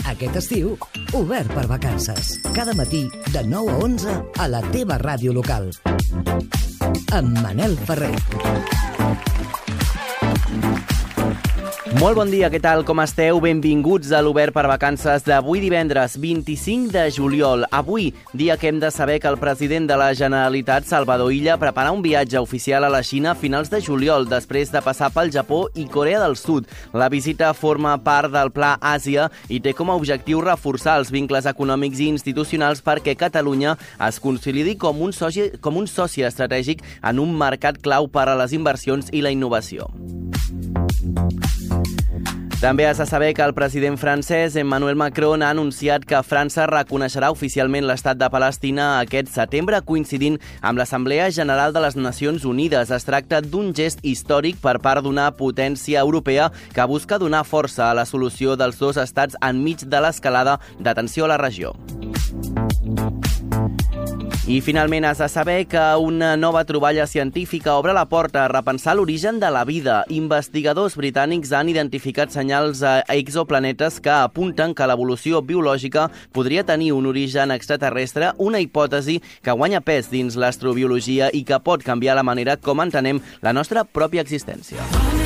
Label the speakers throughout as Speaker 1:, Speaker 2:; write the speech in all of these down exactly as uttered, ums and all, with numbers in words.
Speaker 1: Aquest estiu, Obert per Vacances. Cada matí, de nou a onze, a la teva ràdio local. Amb Manel Ferrer.
Speaker 2: Molt bon dia, què tal, com esteu? Benvinguts a l'Obert per Vacances d'avui divendres vint-i-cinc de juliol. Avui, dia que hem de saber que el president de la Generalitat, Salvador Illa, prepara un viatge oficial a la Xina a finals de juliol, després de passar pel Japó i Corea del Sud. La visita forma part del Pla Àsia i té com a objectiu reforçar els vincles econòmics i institucionals perquè Catalunya es consolidi com un soci, com un soci estratègic en un mercat clau per a les inversions i la innovació. També has de saber que el president francès, Emmanuel Macron, ha anunciat que França reconeixerà oficialment l'estat de Palestina aquest setembre, coincidint amb l'Assemblea General de les Nacions Unides. Es tracta d'un gest històric per part d'una potència europea que busca donar força a la solució dels dos estats enmig de l'escalada de tensió a la regió. I finalment has de saber que una nova troballa científica obre la porta a repensar l'origen de la vida. Investigadors britànics han identificat senyals a exoplanetes que apunten que l'evolució biològica podria tenir un origen extraterrestre, una hipòtesi que guanya pes dins l'astrobiologia i que pot canviar la manera com entenem la nostra pròpia existència.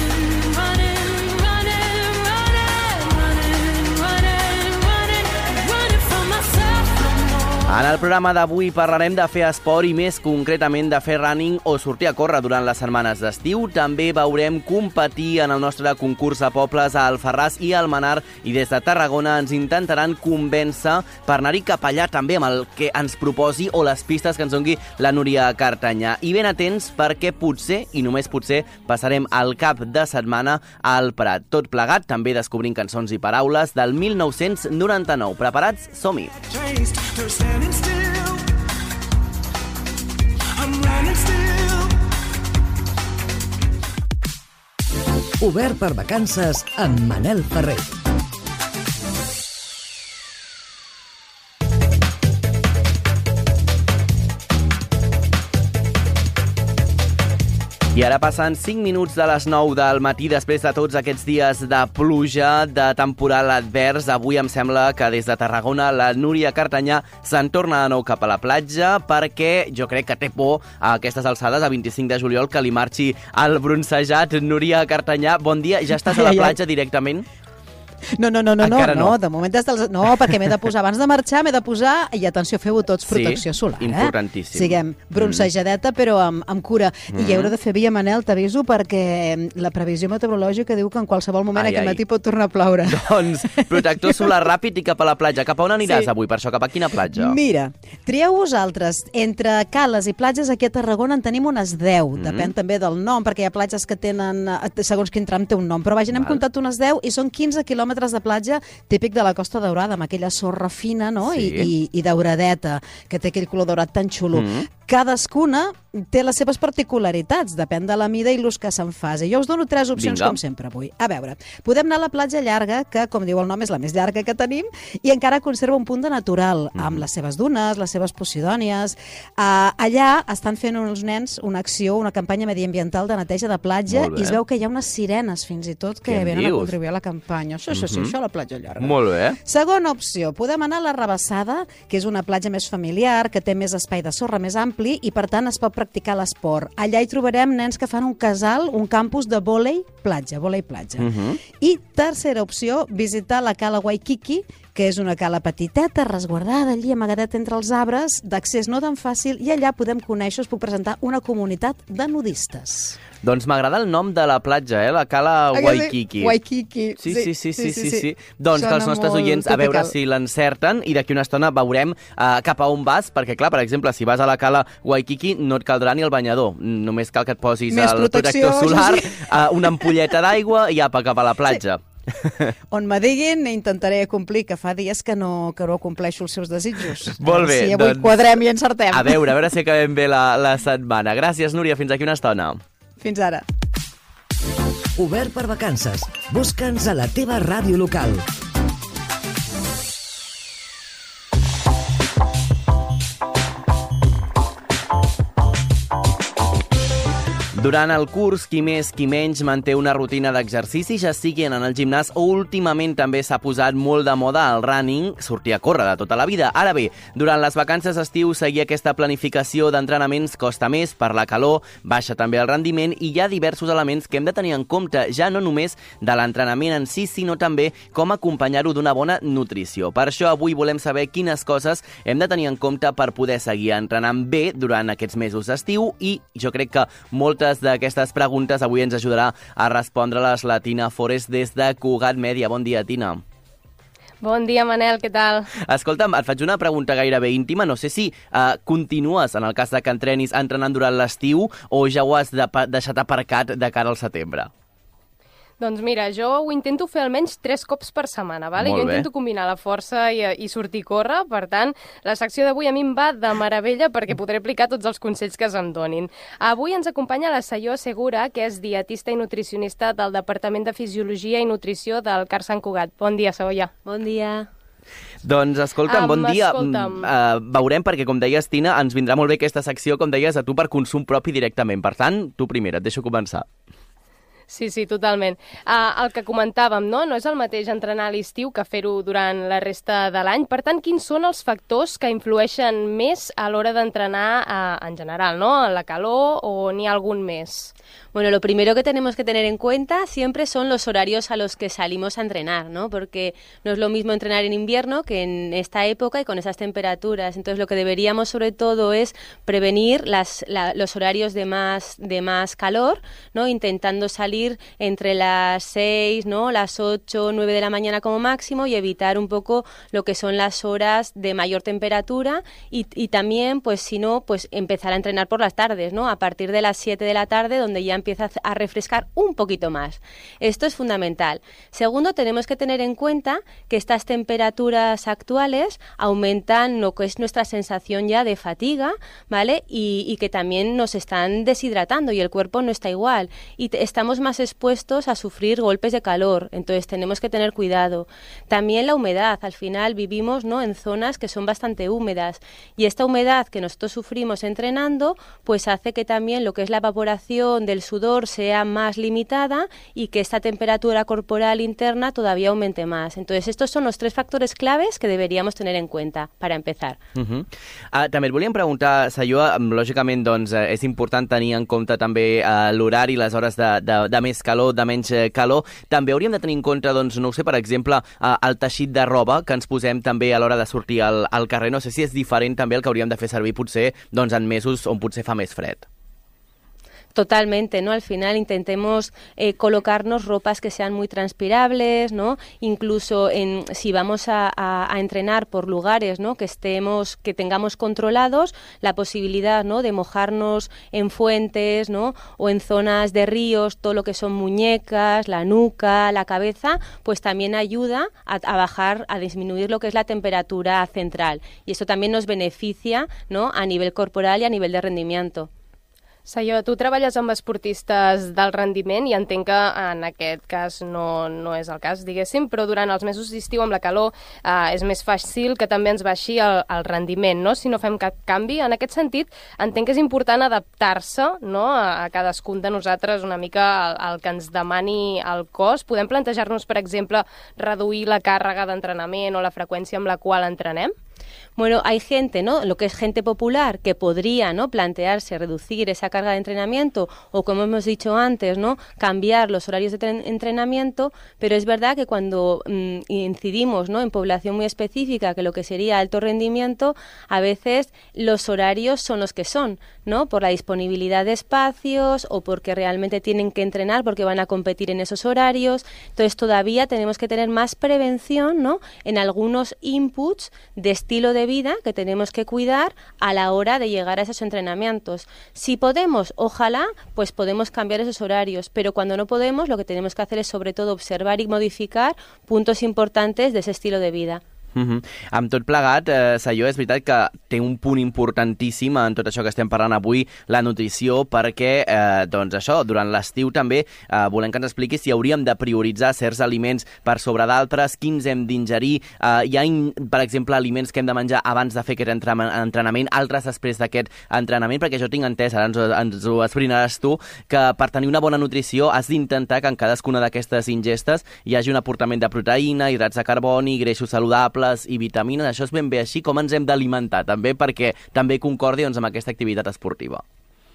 Speaker 2: En el programa d'avui parlarem de fer esport i més concretament de fer running o sortir a córrer durant les setmanes d'estiu. També veurem competir en el nostre concurs a pobles a Alfarràs i Almenar i des de Tarragona ens intentaran convèncer per anar-hi cap allà també amb el que ens proposi o les pistes que ens doni la Núria Cartanyà. I ben atents perquè potser, i només potser, passarem el cap de setmana al Prat. Tot plegat, també descobrint cançons i paraules del mil nou-cents noranta-nou. Preparats? Som-hi! Still, I'm running still.
Speaker 1: Obert per Vacances amb Manel Ferrer.
Speaker 2: I ara passen cinc minuts de les nou del matí després de tots aquests dies de pluja, de temporal advers. Avui em sembla que des de Tarragona la Núria Cartanyà se'n torna de nou cap a la platja perquè jo crec que té por a aquestes alçades, a vint-i-cinc de juliol, que li marxi el bronzejat. Núria Cartanyà, bon dia. Ja estàs a la platja directament?
Speaker 3: No, no, no, no, no,
Speaker 2: no.
Speaker 3: no, de moment des dels... No, perquè m'he de posar, abans de marxar, m'he de posar, i atenció, feu-ho tots, protecció
Speaker 2: sí,
Speaker 3: solar, eh?
Speaker 2: Importantíssim.
Speaker 3: Siguem bronzejadeta, mm. però amb, amb cura. Mm. I hauré de fer via, Manel, t'aviso, perquè la previsió meteorològica diu que en qualsevol moment ai, aquest ai. matí pot tornar a ploure.
Speaker 2: Doncs, protector solar ràpid i cap a la platja. Cap a on aniràs sí. avui, per això? Cap a quina platja?
Speaker 3: Mira, trieu vosaltres. Entre cales i platges aquí a Tarragona en tenim unes deu. Mm. Depèn també del nom, perquè hi ha platges que tenen, segons quin tram té un nom. Però vaja, n'hem comptat unes deu i són quinze quilòmetres de platja típic de la Costa Daurada, amb aquella sorra fina, no?
Speaker 2: Sí.
Speaker 3: I, i, i dauradeta, que té aquell color daurat tan xulo. Mm-hmm. Cadascuna té les seves particularitats, depèn de la mida i l'ús que se'n faci. Jo us dono tres opcions, Vinga. com sempre, avui. A veure, podem anar a la platja llarga, que, com diu el nom, és la més llarga que tenim, i encara conserva un punt de natural, mm-hmm. amb les seves dunes, les seves posidònies. Uh, allà estan fent uns nens una acció, una campanya mediambiental de neteja de platja, i es veu que hi ha unes sirenes, fins i tot, que venen dius? a contribuir a la campanya. Això, això, mm-hmm. sí, això a la platja llarga.
Speaker 2: Molt bé.
Speaker 3: Segona opció, podem anar a la Rabassada, que és una platja més familiar, que té més espai de sorra més ampli i, per tant, es pot practicar l'esport. Allà hi trobarem nens que fan un casal, un campus de vòlei platja, vòlei platja. Uh-huh. I tercera opció, visitar la cala Waikiki, que és una cala petiteta, resguardada allí, amagadeta entre els arbres, d'accés no tan fàcil, i allà podem conèixer, us puc presentar una comunitat de nudistes.
Speaker 2: Doncs m'agrada el nom de la platja, eh? La cala Waikiki.
Speaker 3: Waikiki.
Speaker 2: Sí, sí, sí, sí, sí, sí. Doncs que els nostres oients, a veure si l'encerten, i d'aquí una estona veurem uh, cap a on vas, perquè, clar, per exemple, si vas a la cala Waikiki no et caldrà ni el banyador. Només cal que et posis
Speaker 3: Més
Speaker 2: el
Speaker 3: protecció,
Speaker 2: protector solar,
Speaker 3: sí, sí.
Speaker 2: Uh, una ampolleta d'aigua i apa, cap a la platja. Sí.
Speaker 3: On me diguin, intentaré complir, que fa dies que no, que no compleixo els seus desitjos.
Speaker 2: Molt bé.
Speaker 3: Si avui doncs, quadrem i encertem.
Speaker 2: A veure, a veure si acabem bé la, la setmana. Gràcies, Núria. Fins aquí una estona.
Speaker 3: Fins ara.
Speaker 1: Obert per Vacances. Busca'ns a la teva ràdio local.
Speaker 2: Durant el curs, qui més qui menys manté una rutina d'exercici, ja sigui en el gimnàs o últimament també s'ha posat molt de moda el running, sortir a córrer de tota la vida. Ara bé, durant les vacances d'estiu seguir aquesta planificació d'entrenaments costa més per la calor, baixa també el rendiment i hi ha diversos elements que hem de tenir en compte, ja no només de l'entrenament en si, sinó també com acompanyar-ho d'una bona nutrició. Per això avui volem saber quines coses hem de tenir en compte per poder seguir entrenant bé durant aquests mesos d'estiu i jo crec que moltes d'aquestes preguntes avui ens ajudarà a respondre-les la Tina Forest des de Cugat Mèdia. Bon dia, Tina.
Speaker 4: Bon dia, Manel, què tal?
Speaker 2: Escolta'm, et faig una pregunta gairebé íntima. No sé si uh, continues, en el cas de que entrenis, entrenant durant l'estiu o ja ho has de deixat aparcat de cara al setembre?
Speaker 4: Doncs mira, jo ho intento fer almenys tres cops per setmana, vale?
Speaker 2: Molt
Speaker 4: jo
Speaker 2: bé.
Speaker 4: intento combinar la força i, i sortir a córrer, per tant, la secció d'avui a mi em va de meravella perquè podré aplicar tots els consells que se'm donin. Avui ens acompanya la Sayó Segura, que és dietista i nutricionista del Departament de Fisiologia i Nutrició del CAR Sant Cugat. Bon dia, Sayó.
Speaker 5: Bon dia.
Speaker 2: Doncs escolta'm,
Speaker 4: Um,
Speaker 2: bon dia.
Speaker 4: escolta'm.
Speaker 2: Uh, veurem perquè, com deies, Tina, ens vindrà molt bé aquesta secció, com deies, a tu per consum propi directament. Per tant, tu primera, et deixo començar.
Speaker 4: Sí, sí, totalment. Uh, el que comentàvem, no? No és el mateix entrenar a l'estiu que fer-ho durant la resta de l'any. Per tant, quins són els factors que influeixen més a l'hora d'entrenar uh, en general, no? La calor o n'hi ha algun més?
Speaker 5: Bueno, lo primero que tenemos que tener en cuenta siempre son los horarios a los que salimos a entrenar, ¿no? Porque no es lo mismo entrenar en invierno que en esta época y con esas temperaturas. Entonces, lo que deberíamos sobre todo es prevenir las, la, los horarios de más, de más calor, ¿no? Intentando salir entre las seis, ¿no? Las ocho, nueve de la mañana como máximo y evitar un poco lo que son las horas de mayor temperatura y, y también, pues si no, pues empezar a entrenar por las tardes, ¿no? A partir de las siete de la tarde, donde ya empieza a refrescar un poquito más. Esto es fundamental. Segundo, tenemos que tener en cuenta que estas temperaturas actuales aumentan lo que es nuestra sensación ya de fatiga, ¿vale? Y, y que también nos están deshidratando y el cuerpo no está igual. Y te, estamos más expuestos a sufrir golpes de calor. Entonces tenemos que tener cuidado. También la humedad. Al final vivimos, ¿no? en zonas que son bastante húmedas. Y esta humedad que nosotros sufrimos entrenando, pues hace que también lo que es la evaporación del sudor sea más limitada y que esta temperatura corporal interna todavía aumente más. Entonces, estos son los tres factores claves que deberíamos tener en cuenta para empezar.
Speaker 2: Uh -huh. uh, també et volíem preguntar, Sayó, lògicament doncs, uh, és important tenir en compte també uh, l'horari, les hores de, de, de més calor, de menys calor. També hauríem de tenir en compte, doncs, no ho sé, per exemple, uh, el teixit de roba que ens posem també a l'hora de sortir al, al carrer. No sé si és diferent també el que hauríem de fer servir potser doncs, en mesos on potser fa més fred.
Speaker 5: Totalmente, ¿no? Al final intentemos eh, colocarnos ropas que sean muy transpirables, ¿no? Incluso en, si vamos a, a, a entrenar por lugares, ¿no? Que estemos, que tengamos controlados, la posibilidad, ¿no? De mojarnos en fuentes, ¿no? O en zonas de ríos, todo lo que son muñecas, la nuca, la cabeza, pues también ayuda a, a bajar, a disminuir lo que es la temperatura central. Y eso también nos beneficia, ¿no? A nivel corporal y a nivel de rendimiento.
Speaker 4: Sayó, tu treballes amb esportistes del rendiment i entenc que en aquest cas no, no és el cas, diguéssim, però durant els mesos d'estiu amb la calor eh, és més fàcil que també ens baixi el, el rendiment, no? Si no fem cap canvi. En aquest sentit, entenc que és important adaptar-se, no? a, a cadascun de nosaltres una mica al, al que ens demani el cos. Podem plantejar-nos, per exemple, reduir la càrrega d'entrenament o la freqüència amb la qual entrenem?
Speaker 5: Bueno, hay gente, ¿no? Lo que es gente popular que podría, ¿no? plantearse reducir esa carga de entrenamiento o, como hemos dicho antes, ¿no? cambiar los horarios de entrenamiento, pero es verdad que cuando mmm, incidimos, ¿no? en población muy específica, que lo que sería alto rendimiento, a veces los horarios son los que son, ¿no? Por la disponibilidad de espacios o porque realmente tienen que entrenar porque van a competir en esos horarios. Entonces todavía tenemos que tener más prevención, ¿no? en algunos inputs de estilo de vida que tenemos que cuidar a la hora de llegar a esos entrenamientos. Si podemos, ojalá, pues podemos cambiar esos horarios, pero cuando no podemos, lo que tenemos que hacer es sobre todo observar y modificar puntos importantes de ese estilo de vida.
Speaker 2: Uh-huh. Amb tot plegat, eh, Sayó, és veritat que té un punt importantíssim en tot això que estem parlant avui, la nutrició, perquè, eh, doncs això, durant l'estiu també eh, volem que ens expliquis si hauríem de prioritzar certs aliments per sobre d'altres, quins hem d'ingerir. Eh, hi ha, per exemple, aliments que hem de menjar abans de fer aquest entrenament, altres després d'aquest entrenament, perquè jo tinc entès, ara ens, ens ho esbrinaràs tu, que per tenir una bona nutrició has d'intentar que en cadascuna d'aquestes ingestes hi hagi un aportament de proteïna, hidrats de carboni, greixos saludables i vitamines. Això és ben bé així, com ens hem d'alimentar també perquè també concordi doncs, amb aquesta activitat esportiva.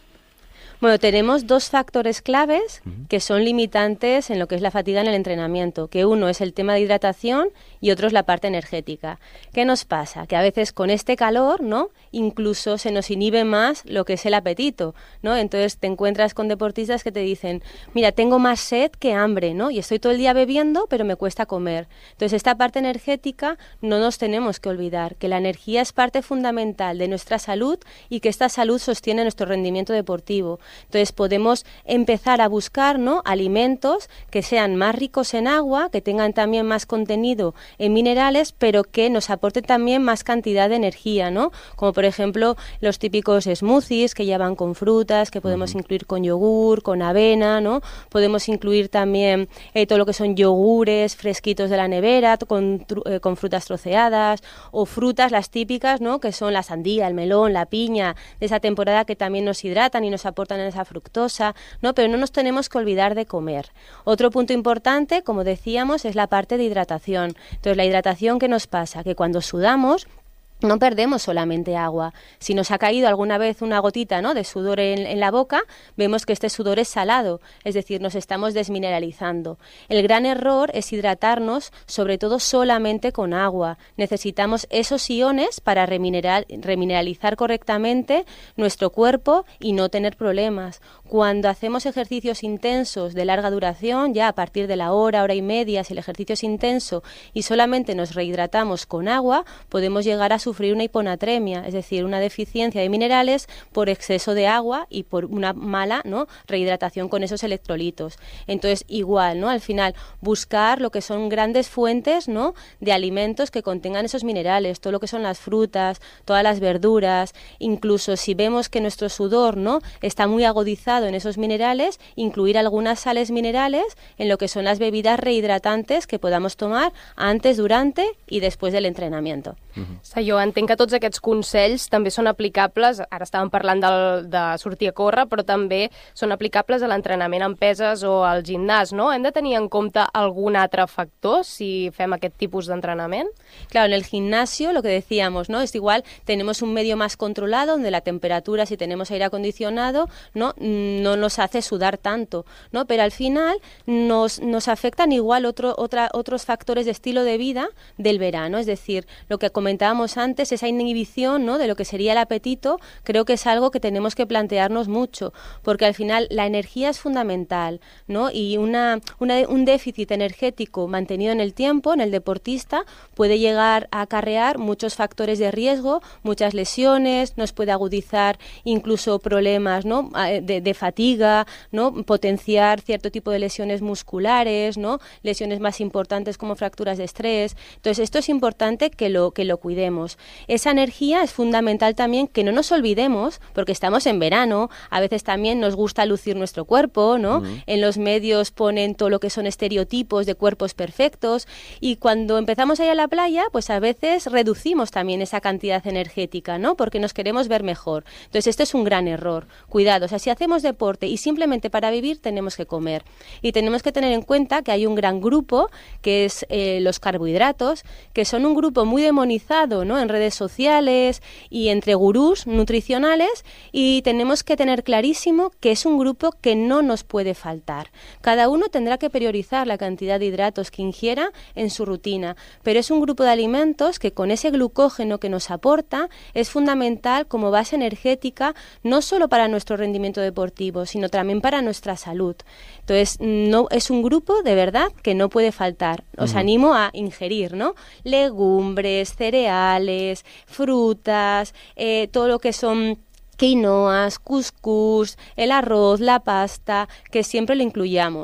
Speaker 5: Bueno, tenemos dos factores claves que son limitantes en lo que es la fatiga en el entrenamiento, que uno es el tema de hidratación y otro es la parte energética. ¿Qué nos pasa? Que a veces con este calor, ¿no?, incluso se nos inhibe más lo que es el apetito, ¿no? Entonces te encuentras con deportistas que te dicen, mira, tengo más sed que hambre, ¿no? Y estoy todo el día bebiendo, pero me cuesta comer. Entonces esta parte energética no nos tenemos que olvidar, que la energía es parte fundamental de nuestra salud y que esta salud sostiene nuestro rendimiento deportivo. Entonces podemos empezar a buscar, ¿no?, alimentos que sean más ricos en agua, que tengan también más contenido en minerales, pero que nos aporten también más cantidad de energía, ¿no? Como por ejemplo los típicos smoothies que ya van con frutas, que podemos uh-huh. incluir con yogur, con avena, ¿no? Podemos incluir también eh, todo lo que son yogures fresquitos de la nevera, con, eh, con frutas troceadas, o frutas las típicas, ¿no?, que son la sandía, el melón, la piña, de esa temporada, que también nos hidratan y nos aportan esa fructosa, ¿no? Pero no nos tenemos que olvidar de comer. Otro punto importante, como decíamos, es la parte de hidratación. Entonces, la hidratación, ¿qué nos pasa? Que cuando sudamos no perdemos solamente agua. Si nos ha caído alguna vez una gotita, ¿no?, de sudor en, en la boca, vemos que este sudor es salado, es decir, nos estamos desmineralizando. El gran error es hidratarnos, sobre todo solamente con agua. Necesitamos esos iones para remineral, remineralizar correctamente nuestro cuerpo y no tener problemas. Cuando hacemos ejercicios intensos de larga duración, ya a partir de la hora, hora y media, si el ejercicio es intenso y solamente nos rehidratamos con agua, podemos llegar a sufrir una hiponatremia, es decir, una deficiencia de minerales por exceso de agua y por una mala, ¿no?, rehidratación con esos electrolitos. Entonces, igual, ¿no?, al final, buscar lo que son grandes fuentes, ¿no?, de alimentos que contengan esos minerales, todo lo que son las frutas, todas las verduras, incluso si vemos que nuestro sudor, ¿no?, está muy agudizado en esos minerales, incluir algunas sales minerales en lo que son las bebidas rehidratantes que podamos tomar antes, durante y después del entrenamiento.
Speaker 4: Uh-huh. Jo entenc que tots aquests consells també són aplicables, ara estàvem parlant del, de sortir a córrer, però també són aplicables a l'entrenament en peses o al gimnàs, ¿no? Hem de tenir en compte algun altre factor si fem aquest tipus d'entrenament?
Speaker 5: Claro, en el gimnasio, lo que decíamos, ¿no?, es igual, tenemos un medio más controlado, donde la temperatura, si tenemos aire acondicionado, no, no nos hace sudar tanto, ¿no? Pero al final nos, nos afectan igual otro, otra, otros factores de estilo de vida del verano, es decir, lo que comentábamos antes, esa inhibición, ¿no?, de lo que sería el apetito, creo que es algo que tenemos que plantearnos mucho, porque al final la energía es fundamental, ¿no?, y una, una, un déficit energético mantenido en el tiempo, en el deportista, puede llegar a acarrear muchos factores de riesgo, muchas lesiones, nos puede agudizar incluso problemas, ¿no?, de, de fatiga, ¿no?, potenciar cierto tipo de lesiones musculares, ¿no?, lesiones más importantes como fracturas de estrés. Entonces, esto es importante que lo, que lo cuidemos. Esa energía es fundamental también que no nos olvidemos, porque estamos en verano, a veces también nos gusta lucir nuestro cuerpo, ¿no? Uh-huh. En los medios ponen todo lo que son estereotipos de cuerpos perfectos, y cuando empezamos a ir a la playa, pues a veces reducimos también esa cantidad energética, ¿no?, porque nos queremos ver mejor. Entonces, este es un gran error. Cuidado, o sea, si hacemos deporte y simplemente para vivir tenemos que comer. Y tenemos que tener en cuenta que hay un gran grupo, que es eh, los carbohidratos, que son un grupo muy demonizado, ¿no?, en redes sociales y entre gurús nutricionales, y tenemos que tener clarísimo que es un grupo que no nos puede faltar. Cada uno tendrá que priorizar la cantidad de hidratos que ingiera en su rutina, pero es un grupo de alimentos que con ese glucógeno que nos aporta es fundamental como base energética, no solo para nuestro rendimiento deportivo, sino también para nuestra salud. Entonces, no, es un grupo de verdad que no puede faltar. Os uh-huh. animo a ingerir, ¿no?, legumbres, cereales, frutas, eh, todo lo que son quinoas, cuscús, el arroz, la pasta, que siempre lo incluyamos.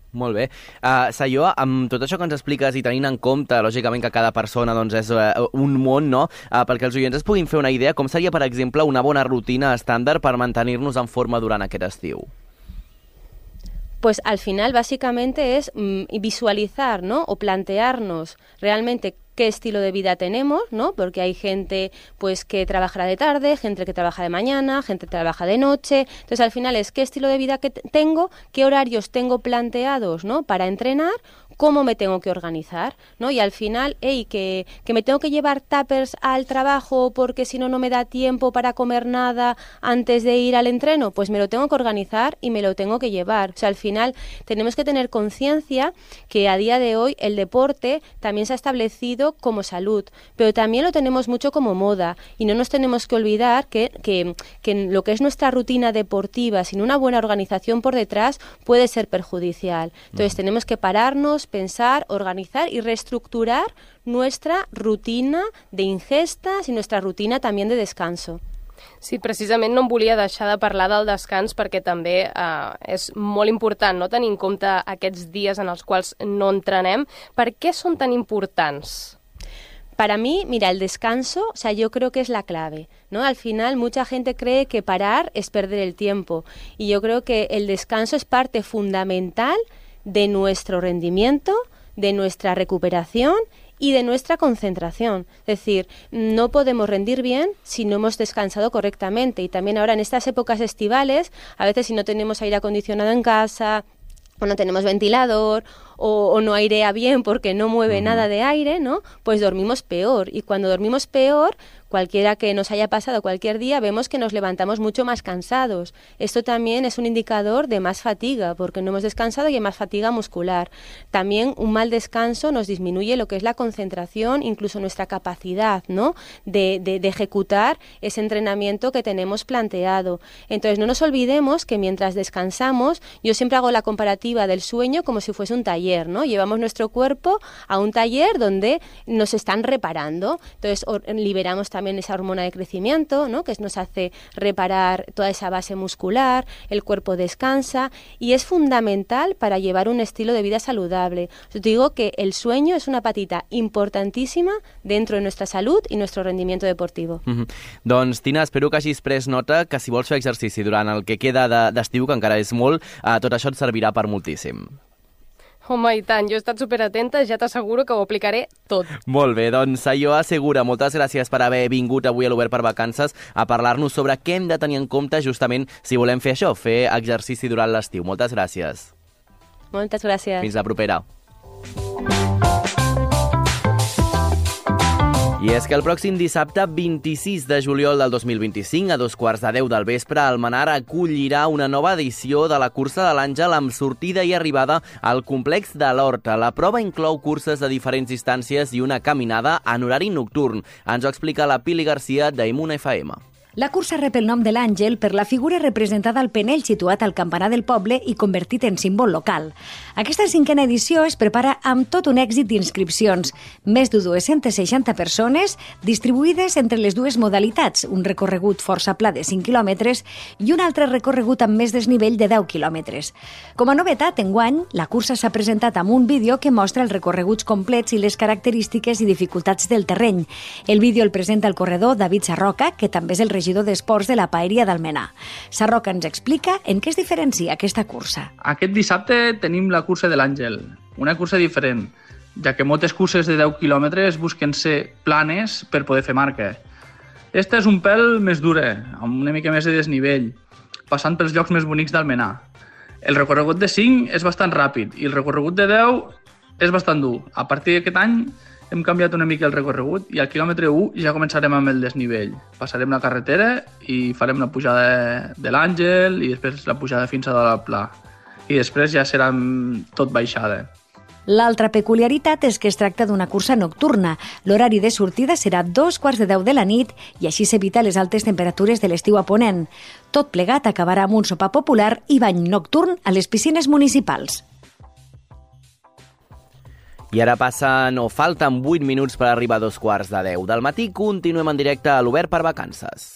Speaker 2: Molt bé. Uh, Sayó, amb tot això que ens expliques i tenint en compte, lògicament, que cada persona doncs, és uh, un món, no? Uh, perquè els oients es puguin fer una idea, com seria, per exemple, una bona rutina estàndard per mantenir-nos en forma durant aquest estiu?
Speaker 5: Pues al final, básicamente, es mm, visualizar, ¿no? O plantearnos realmente qué estilo de vida tenemos, ¿no? Porque hay gente pues que trabajará de tarde, gente que trabaja de mañana, gente que trabaja de noche. Entonces, al final es qué estilo de vida que tengo, qué horarios tengo planteados, ¿no? Para entrenar, cómo me tengo que organizar, ¿no? Y al final, hey, que, que me tengo que llevar tuppers al trabajo porque si no, no me da tiempo para comer nada antes de ir al entreno, pues me lo tengo que organizar y me lo tengo que llevar. O sea, al final tenemos que tener conciencia que a día de hoy el deporte también se ha establecido como salud, pero también lo tenemos mucho como moda y no nos tenemos que olvidar que, que, que lo que es nuestra rutina deportiva sin una buena organización por detrás puede ser perjudicial. Entonces mm. tenemos que pararnos, pensar, organizar y reestructurar nuestra rutina de ingestas y nuestra rutina también de descanso.
Speaker 4: Sí, precisament no em volia deixar de parlar del descans perquè també eh, és molt important, no?, tenir en compte aquests dies en els quals no entrenem. Per què són tan importants?
Speaker 5: Para mí, mira, el descanso, o sea, yo creo que es la clave, ¿no? Al final, mucha gente cree que parar es perder el tiempo y yo creo que el descanso es parte fundamental de nuestro rendimiento, de nuestra recuperación y de nuestra concentración. Es decir, no podemos rendir bien si no hemos descansado correctamente. Y también ahora en estas épocas estivales, a veces si no tenemos aire acondicionado en casa o no tenemos ventilador o, o no airea bien porque no mueve uh-huh. nada de aire, ¿no? Pues dormimos peor. Y cuando dormimos peor, cualquiera que nos haya pasado cualquier día, vemos que nos levantamos mucho más cansados. Esto también es un indicador de más fatiga, porque no hemos descansado y hay más fatiga muscular. También un mal descanso nos disminuye lo que es la concentración, incluso nuestra capacidad, ¿no?, de, de, de ejecutar ese entrenamiento que tenemos planteado. Entonces, no nos olvidemos que mientras descansamos, yo siempre hago la comparativa del sueño como si fuese un taller, ¿no? Llevamos nuestro cuerpo a un taller donde nos están reparando. Entonces, liberamos también esa hormona de crecimiento, ¿no?, que nos hace reparar toda esa base muscular, el cuerpo descansa y es fundamental para llevar un estilo de vida saludable. Yo te digo que el sueño es una patita importantíssima dentro de nuestra salud y nuestro rendimiento deportivo.
Speaker 2: Mm-hmm. Doncs, Tina, espero que hagis pres nota que si vols fer exercici durant el que queda d'estiu, que encara és molt, eh, tot això et servirà per moltíssim.
Speaker 4: Home, i tant, jo he estat superatenta, ja t'asseguro que ho aplicaré tot.
Speaker 2: Molt bé, doncs Sayó Segura, moltes gràcies per haver vingut avui a l'Obert per Vacances a parlar-nos sobre què hem de tenir en compte justament si volem fer això, fer exercici durant l'estiu. Moltes gràcies.
Speaker 5: Moltes gràcies.
Speaker 2: Fins la propera. I és que el pròxim dissabte vint-i-sis de juliol del dos mil vint-i-cinc, a dos quarts de deu del vespre, Almenar acollirà una nova edició de la Cursa de l'Àngel amb sortida i arribada al complex de l'Horta. La prova inclou curses de diferents distàncies i una caminada en horari nocturn. Ens ho explica la Pili Garcia d'Emun F M.
Speaker 6: La cursa rep el nom de l'àngel per la figura representada al penell situat al campanar del poble i convertit en símbol local. Aquesta cinquena edició es prepara amb tot un èxit d'inscripcions. Més de dues-centes seixanta persones distribuïdes entre les dues modalitats, un recorregut força pla de cinc quilòmetres i un altre recorregut amb més desnivell de deu quilòmetres. Com a novetat, enguany, la cursa s'ha presentat amb un vídeo que mostra els recorreguts complets i les característiques i dificultats del terreny. El vídeo el presenta el corredor David Sarroca, que també és el regidor d'Esports de la Paeria d'Almenar. Sarroca ens explica en què es diferencia aquesta cursa.
Speaker 7: Aquest dissabte tenim la cursa de l'Àngel, una cursa diferent, ja que moltes curses de deu quilòmetres busquen ser planes per poder fer marca. Esta és un pèl més dura, amb una mica més de desnivell, passant pels llocs més bonics d'Almenar. El recorregut de cinc és bastant ràpid i el recorregut de deu és bastant dur. A partir d'aquest any hem canviat una mica el recorregut i al quilòmetre u ja començarem amb el desnivell. Passarem la carretera i farem la pujada de l'Àngel i després la pujada fins a dalt al pla. I després ja serà tot baixada.
Speaker 6: L'altra peculiaritat és que es tracta d'una cursa nocturna. L'horari de sortida serà dos quarts de deu de la nit i així s'evita les altes temperatures de l'estiu a ponent. Tot plegat acabarà amb un sopar popular i bany nocturn a les piscines municipals.
Speaker 2: I ara passen o falten vuit minuts per arribar a dos quarts de deu del matí. Continuem en directe a l'Obert per Vacances.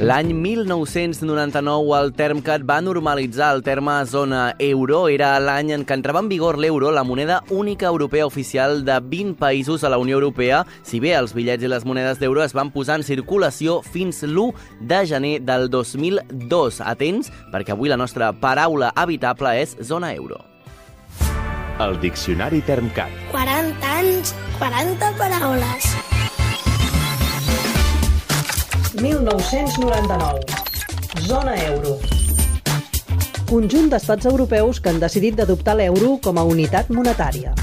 Speaker 2: L'any mil nou-cents noranta-nou el Termcat va normalitzar el terme zona euro. Era l'any en què entrava en vigor l'euro, la moneda única europea oficial de vint països a la Unió Europea, si bé els bitllets i les monedes d'euro es van posar en circulació fins l'u de gener del dos mil dos. Atents, perquè avui la nostra paraula habitable és zona euro.
Speaker 8: El Diccionari Termcat.
Speaker 9: quaranta anys, quaranta paraules.
Speaker 10: mil nou-cents noranta-nou. Zona euro. Conjunt d'estats europeus que han decidit d'adoptar l'euro com a unitat monetària.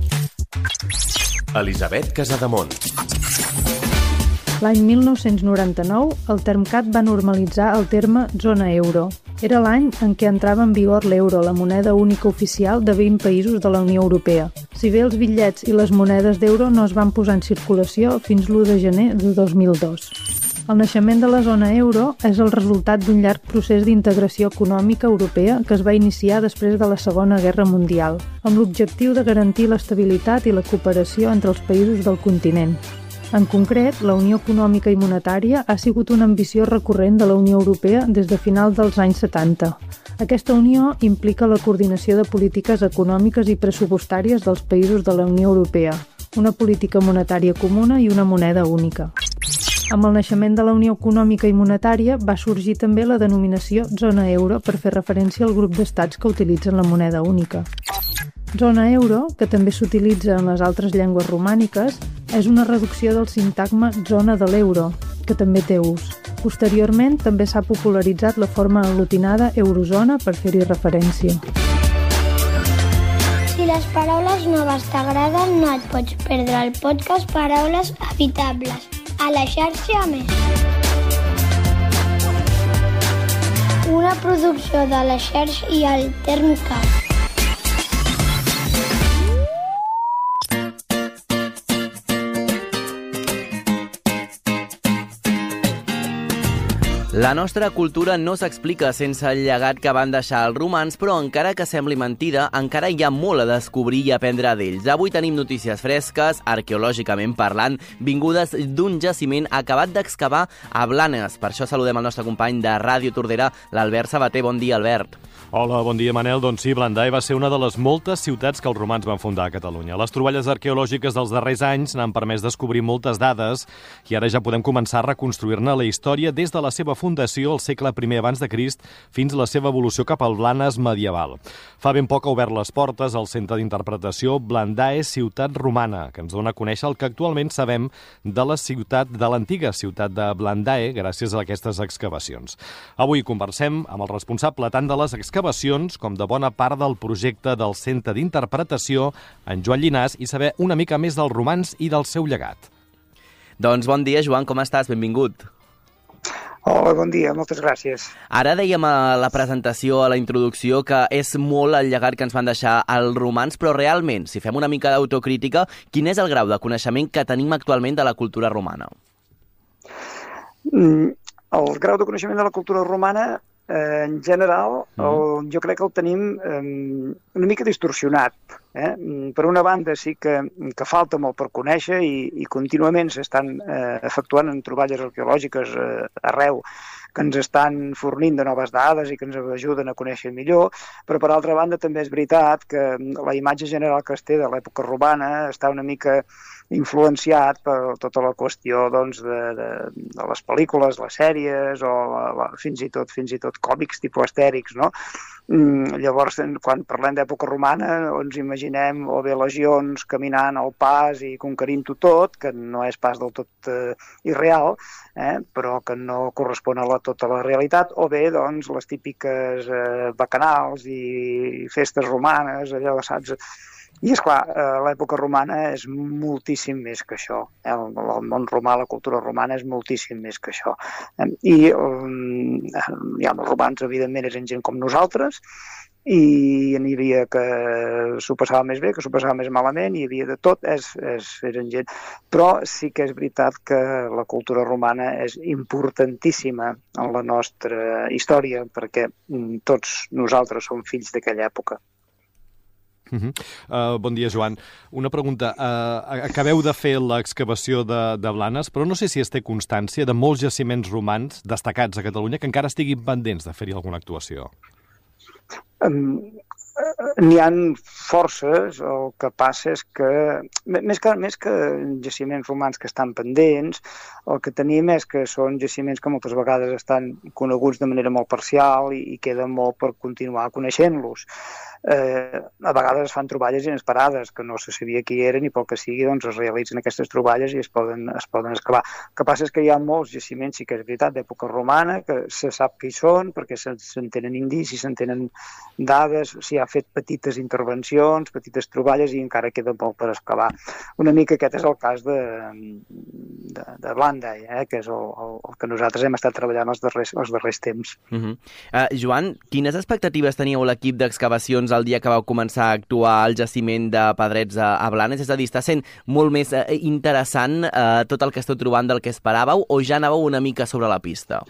Speaker 8: Elisabet Casademont.
Speaker 11: L'any mil nou-cents noranta-nou, el Termcat va normalitzar el terme zona euro. Era l'any en què entrava en vigor l'euro, la moneda única oficial de vint països de la Unió Europea. Si bé els bitllets i les monedes d'euro no es van posar en circulació fins l'u de gener de dos mil dos. El naixement de la zona euro és el resultat d'un llarg procés d'integració econòmica europea que es va iniciar després de la Segona Guerra Mundial, amb l'objectiu de garantir l'estabilitat i la cooperació entre els països del continent. En concret, la Unió Econòmica i Monetària ha sigut una ambició recurrent de la Unió Europea des de finals dels anys setanta. Aquesta unió implica la coordinació de polítiques econòmiques i pressupostàries dels països de la Unió Europea, una política monetària comuna i una moneda única. Amb el naixement de la Unió Econòmica i Monetària va sorgir també la denominació zona euro per fer referència al grup d'estats que utilitzen la moneda única. Zona euro, que també s'utilitza en les altres llengües romàniques, és una reducció del sintagma zona de l'euro, que també té ús. Posteriorment, també s'ha popularitzat la forma aglutinada eurozona per fer-hi referència.
Speaker 9: Si les paraules noves t'agraden, no et pots perdre el podcast Paraules Habitables a la xarxa Més. Una producció de la xarxa i el Termcat.
Speaker 2: La nostra cultura no s'explica sense el llegat que van deixar els romans, però encara que sembli mentida, encara hi ha molt a descobrir i aprendre d'ells. Avui tenim notícies fresques, arqueològicament parlant, vingudes d'un jaciment acabat d'excavar a Blanes. Per això saludem el nostre company de Ràdio Tordera, l'Albert Sabater. Bon dia, Albert.
Speaker 12: Hola, bon dia, Manel. Doncs sí, Blandae va ser una de les moltes ciutats que els romans van fundar a Catalunya. Les troballes arqueològiques dels darrers anys n'han permès descobrir moltes dades i ara ja podem començar a reconstruir-ne la història des de la seva fundació al segle primer abans de Crist fins a la seva evolució cap al Blanes medieval. Fa ben poc ha obert les portes al centre d'interpretació Blandae Ciutat Romana, que ens dona a conèixer el que actualment sabem de la ciutat, de l'antiga ciutat de Blandae, gràcies a aquestes excavacions. Avui conversem amb el responsable tant de les excavacions com de bona part del projecte del Centre d'Interpretació, en Joan Llinàs, i saber una mica més dels romans i del seu llegat.
Speaker 2: Doncs bon dia, Joan, com estàs? Benvingut.
Speaker 13: Hola, bon dia, moltes gràcies.
Speaker 2: Ara dèiem a la presentació, a la introducció, que és molt el llegat que ens van deixar els romans, però realment, si fem una mica d'autocrítica, quin és el grau de coneixement que tenim actualment de la cultura romana?
Speaker 13: Mm, el grau de coneixement de la cultura romana, eh, en general, el, jo crec que el tenim eh, una mica distorsionat. Eh? Per una banda sí que, que falta molt per conèixer i, i contínuament s'estan eh, efectuant en troballes arqueològiques eh, arreu que ens estan fornint de noves dades i que ens ajuden a conèixer millor, però per altra banda també és veritat que la imatge general que es té de l'època romana està una mica influenciat per tota la qüestió doncs, de, de, de les pel·lícules, les sèries o la, la, fins i tot fins i tot còmics tipus astèrics, no? Mm, llavors, quan parlem d'època romana, ens imaginem o bé legions caminant al pas i conquerint-ho tot, que no és pas del tot eh, irreal, eh, però que no correspon a la, tota la realitat, o bé doncs, les típiques eh, bacanals i festes romanes, allò, saps? I, esclar, l'època romana és moltíssim més que això. El, el món romà, la cultura romana és moltíssim més que això. I um, ja, els romans, evidentment, eren gent com nosaltres, i n'hi havia que s'ho passava més bé, que s'ho passava més malament, hi havia de tot, és, és, eren gent. Però sí que és veritat que la cultura romana és importantíssima en la nostra història, perquè tots nosaltres som fills d'aquella època.
Speaker 12: Uh -huh. uh, bon dia, Joan. Una pregunta. Uh, acabeu de fer l'excavació de, de Blanes, però no sé si es té constància de molts jaciments romans destacats a Catalunya que encara estiguin pendents de fer-hi alguna actuació.
Speaker 13: Um, N'hi ha forces, el que passa és que més, que, més que jaciments romans que estan pendents, el que tenim és que són jaciments que moltes vegades estan coneguts de manera molt parcial i, i queda molt per continuar coneixent-los. Eh, a vegades es fan troballes inesperades, que no se sabia qui eren i pel que sigui doncs es realitzen aquestes troballes i es poden, es poden excavar. El que passa és que hi ha molts jaciments, sí que és veritat, d'època romana, que se sap qui són, perquè se'n tenen indicis, se'n tenen dades, s'hi ha fet petites intervencions, petites troballes i encara queda molt per excavar. Una mica aquest és el cas de, de, de Blanda, eh, que és el, el, el que nosaltres hem estat treballant els darrers, els darrers temps.
Speaker 2: Uh -huh. uh, Joan, quines expectatives teníeu l'equip d'excavacions el dia que vau començar a actuar al jaciment de Pedrets a, a Blanes? És a dir, està sent molt més uh, interessant uh, tot el que esteu trobant del que esperàveu o ja anàveu una mica sobre la pista?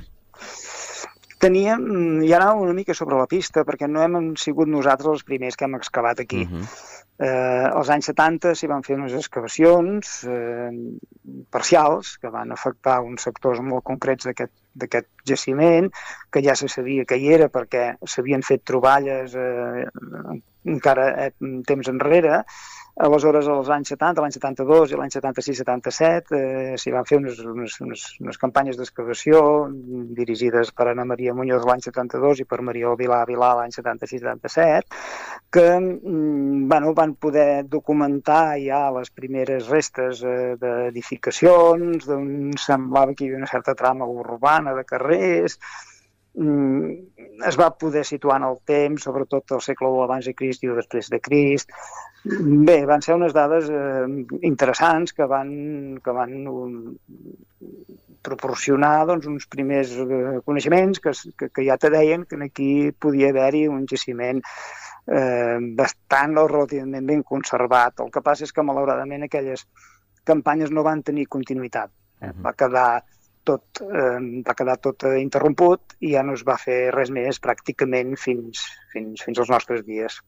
Speaker 13: Teníem, ja anàvem una mica sobre la pista, perquè no hem sigut nosaltres els primers que hem excavat aquí. Uh-huh. eh, als anys setanta s'hi van fer unes excavacions eh, parcials que van afectar uns sectors molt concrets d'aquest jaciment, que ja se sabia que hi era perquè s'havien fet troballes eh, encara eh, temps enrere. Aleshores, als anys setanta, l'any setanta-dos i l'any setanta-sis setanta-set, eh, s'hi van fer unes, unes, unes, unes campanyes d'excavació dirigides per Ana Maria Muñoz l'any setanta-dos i per Maria Vilà Vilà l'any setanta-sis setanta-set, que mm, bueno, van poder documentar ja les primeres restes eh, d'edificacions, d'on semblava que hi havia una certa trama urbana de carrers. Mm, es va poder situar en el temps, sobretot al segle u abans de Crist i u després de Crist. Bé, van ser unes dades eh, interessants que van, que van um, proporcionar doncs, uns primers eh, coneixements que, que, que ja te deien que aquí podia haver-hi un jaciment eh, bastant o relativament ben conservat. El que passa és que, malauradament, aquelles campanyes no van tenir continuïtat. Eh? Va quedar tot, eh, va quedar tot interromput i ja no es va fer res més pràcticament fins, fins, fins als nostres dies.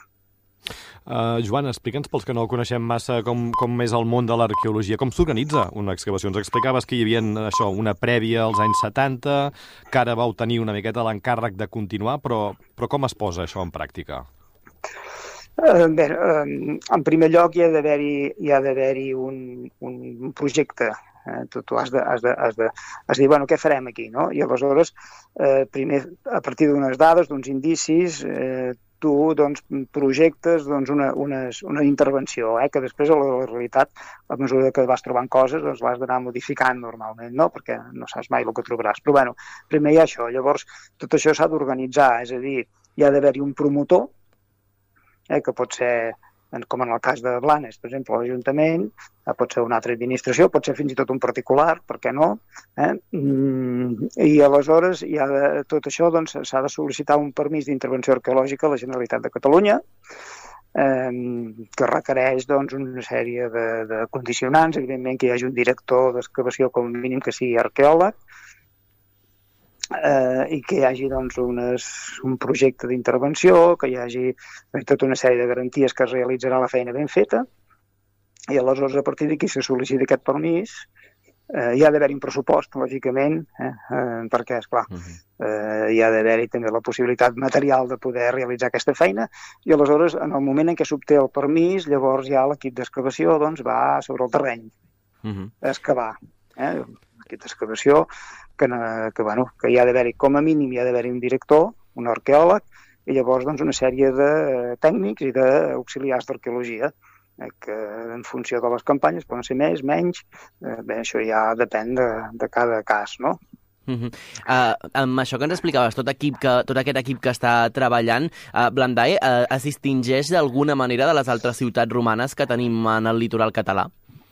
Speaker 12: Uh, Joan, explica'ns pels que no coneixem massa com, com és el món de l'arqueologia, com s'organitza una excavació. Ens explicaves que hi havia això, una prèvia als anys setanta, que ara vau tenir una miqueta l'encàrrec de continuar, però, però com es posa això en pràctica?
Speaker 13: Uh, bé, uh, en primer lloc hi ha d'haver-hi hi ha d'haver-hi un, un projecte. Eh, tu, tu has de, has de, has de, has de dir, bueno, què farem aquí, no? I aleshores, eh, primer, a partir d'unes dades, d'uns indicis, eh, tu doncs, projectes doncs, una, una, una intervenció, eh, que després, a la realitat, a mesura que vas trobant coses, doncs l'has d'anar modificant normalment, no? Perquè no saps mai el que trobaràs. Però, bueno, primer hi ha això. Llavors, tot això s'ha d'organitzar, és a dir, hi ha d'haver-hi un promotor, eh, que pot ser, com en el cas de Blanes, per exemple, l'Ajuntament, pot ser una altra administració, pot ser fins i tot un particular, per què no? Eh? I aleshores hi ha de, tot això doncs, s'ha de sol·licitar un permís d'intervenció arqueològica a la Generalitat de Catalunya, eh, que requereix doncs, una sèrie de, de condicionants, evidentment que hi hagi un director d'excavació com a mínim que sigui arqueòleg, Eh, i que hi hagi doncs, unes, un projecte d'intervenció, que hi hagi tota una sèrie de garanties que es realitzarà la feina ben feta, i aleshores a partir d'aquí se sol·licita aquest permís. Eh, hi ha d'haver-hi un pressupost, lògicament, eh, eh, perquè, esclar, eh, hi ha d'haver-hi també la possibilitat material de poder realitzar aquesta feina, i aleshores, en el moment en què s'obté el permís, llavors ja l'equip d'excavació doncs, va sobre el terreny uh-huh. a excavar. Eh? L'equip d'excavació que, que, bueno, que hi ha d'haver-hi, com a mínim hi ha d'haver-hi un director, un arqueòleg, i llavors doncs, una sèrie de tècnics i d'auxiliars d'arqueologia, eh, que en funció de les campanyes poden ser més, menys, eh, bé, això ja depèn de, de cada cas, no?
Speaker 2: Uh-huh. uh, amb això que ens explicaves, tot, equip que, tot aquest equip que està treballant, uh, Blandae, uh, es distingeix d'alguna manera de les altres ciutats romanes que tenim en el litoral català?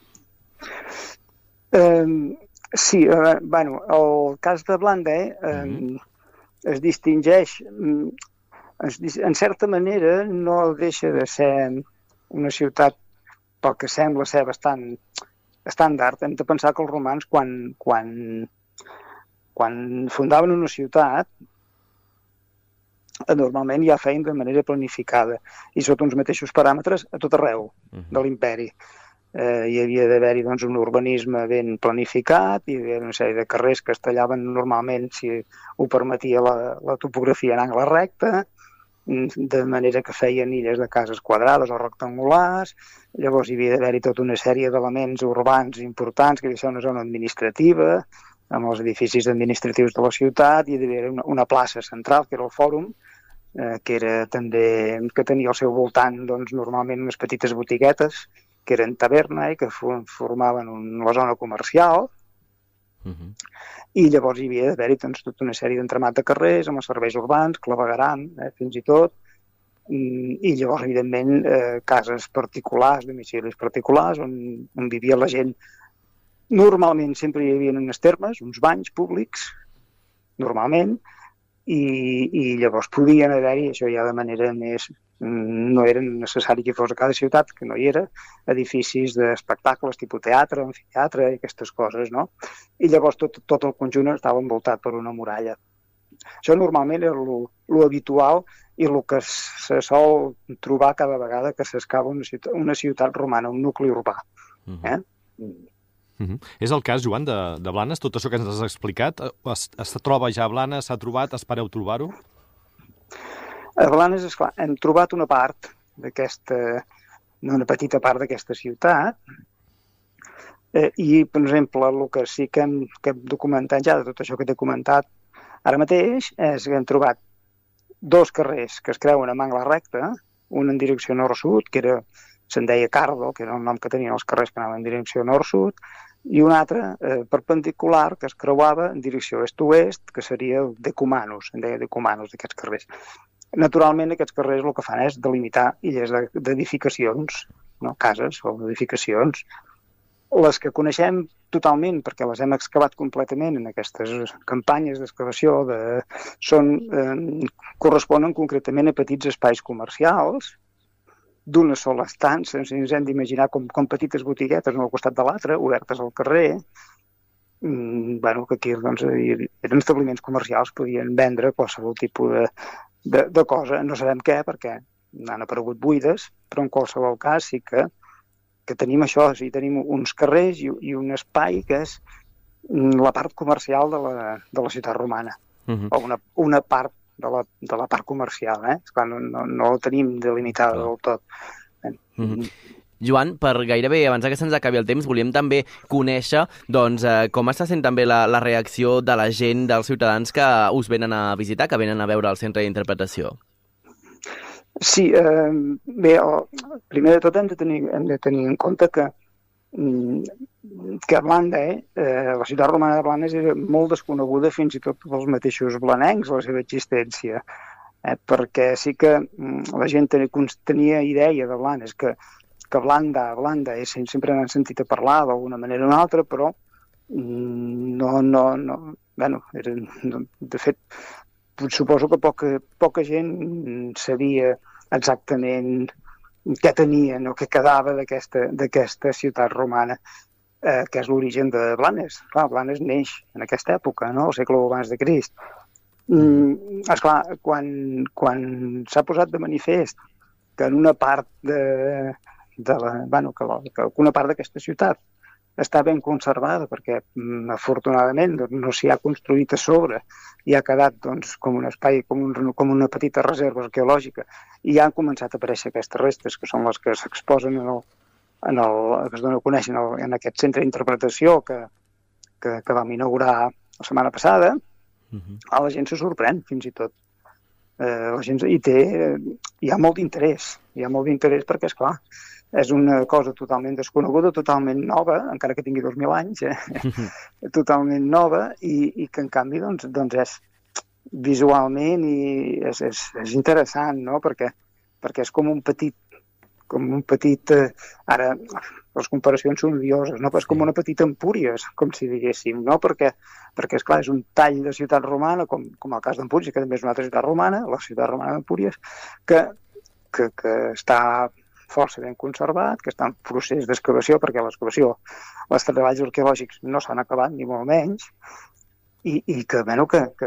Speaker 13: Eh... Sí, eh, bueno, el cas de Blanda eh, mm-hmm. es distingeix, es, en certa manera no deixa de ser una ciutat, pel que sembla ser bastant estàndard. Hem de pensar que els romans, quan, quan, quan fundaven una ciutat, normalment ja feien de manera planificada i sota uns mateixos paràmetres a tot arreu de l'imperi. Eh, hi havia d'haver-hi doncs, un urbanisme ben planificat, hi havia una sèrie de carrers que es tallaven normalment, si ho permetia la, la topografia en angle recte, de manera que feien illes de cases quadrades o rectangulars. Llavors hi havia d'haver-hi tota una sèrie d'elements urbans importants, que hi havia de ser una zona administrativa, amb els edificis administratius de la ciutat, i hi havia una, una plaça central, que era el fòrum, eh, que era també que tenia al seu voltant doncs, normalment unes petites botiguetes, que eren taverna i que formaven una zona comercial. Uh-huh. I llavors hi havia d'haver-hi doncs, tota una sèrie d'entramat de carrers amb els serveis urbans, clavegueram, eh, fins i tot, i llavors, evidentment, eh, cases particulars, domicilis particulars, on, on vivia la gent. Normalment sempre hi havia unes termes, uns banys públics, normalment, i, i llavors podien haver-hi, això ja de manera més... No era necessari que fos a cada ciutat, que no hi era, edificis d'espectacles, tipus teatre, amfiteatre i aquestes coses, no? I llavors tot, tot el conjunt estava envoltat per una muralla. Això normalment era lo, lo habitual i el que se sol trobar cada vegada que s'escava una ciutat, una ciutat romana, un nucli urbà. Eh?
Speaker 12: Uh-huh. És el cas, Joan, de, de Blanes? Tot això que ens has explicat, es, es troba ja a Blanes, s'ha trobat, espereu trobar-ho?
Speaker 13: A Blanes, esclar, hem trobat una part d'aquesta, una petita part d'aquesta ciutat, eh, i, per exemple, el que sí que hem, que hem documentat ja, de tot això que t'he comentat ara mateix, és que hem trobat dos carrers que es creuen amb angle recte, un en direcció nord-sud, que era, se'n deia Cardo, que era el nom que tenien els carrers que anaven en direcció nord-sud, i un altre eh, perpendicular que es creuava en direcció est-oest, que seria el Decumanus, en deia Decumanus, d'aquests carrers. Naturalment, aquests carrers el que fan és delimitar illes d'edificacions, no? Cases o edificacions. Les que coneixem totalment, perquè les hem excavat completament en aquestes campanyes d'excavació, de... són, eh, corresponen concretament a petits espais comercials, d'una sola estança, ens hem d'imaginar com, com petites botiguetes un al costat de l'altre, obertes al carrer. Mm, bueno, que aquí doncs, eren establiments comercials, podien vendre qualsevol tipus de De, de cosa, no sabem què, perquè han aparegut buides, però en qualsevol cas sí que, que tenim això, sí, tenim uns carrers i, i un espai que és la part comercial de la, de la ciutat romana, uh-huh. o una, una part de la, de la part comercial, eh? Esclar, no, no, no la tenim delimitada del tot.
Speaker 2: Uh-huh. Joan, per gairebé, abans que se'ns acabi el temps, volíem també conèixer doncs, eh, com està sent també la, la reacció de la gent, dels ciutadans que us venen a visitar, que venen a veure el centre d'interpretació.
Speaker 13: Sí, eh, bé, el, primer de tot hem de tenir, hem de tenir en compte que, que Blanda, eh, la ciutat romana de Blanes era molt desconeguda fins i tot pels mateixos blanencs, la seva existència, eh, perquè sí que la gent tenia, tenia idea de Blanes, que que Blanda, Blanda, és, sempre n'han sentit a parlar d'alguna manera o una altra, però no, no, no, bueno, era, de fet, suposo que poca, poca gent sabia exactament què tenia, no, què quedava d'aquesta d'aquesta ciutat romana, eh, que és l'origen de Blanes. Clar, Blanes neix en aquesta època, no?, al segle u abans de Crist. Mm, esclar, quan, quan s'ha posat de manifest que en una part de de la, bueno, que, la, que una part d'aquesta ciutat està ben conservada perquè afortunadament doncs, no s'hi ha construït a sobre i ha quedat doncs, com un espai, com, un, com una petita reserva arqueològica, i ja han començat a aparèixer aquestes restes que són les que s'exposen en el, en el, que es dona a conèixer en, el, en aquest centre d'interpretació que, que, que vam inaugurar la setmana passada. Uh-huh. A la gent se sorprèn fins i tot. Eh, la gent hi té, hi ha molt d'interès, hi ha molt d'interès perquè, esclar, és una cosa totalment desconeguda, totalment nova, encara que tingui dos mil anys, eh? totalment nova, i, i que en canvi doncs, doncs és visualment i és, és, és interessant, no? perquè, perquè és com un petit, com un petit, eh, ara les comparacions són odioses, no? Però és com una petita Empúries, com si diguéssim, no? perquè, perquè esclar, és un tall de ciutat romana, com, com el cas d'Empúries, que també és una altra ciutat romana, la ciutat romana d'Empúries, que, que, que està força ben conservat, que està en procés d'excavació, perquè l'excavació, els treballs arqueològics no s'han acabat, ni molt menys, i, i que, bueno, que, que,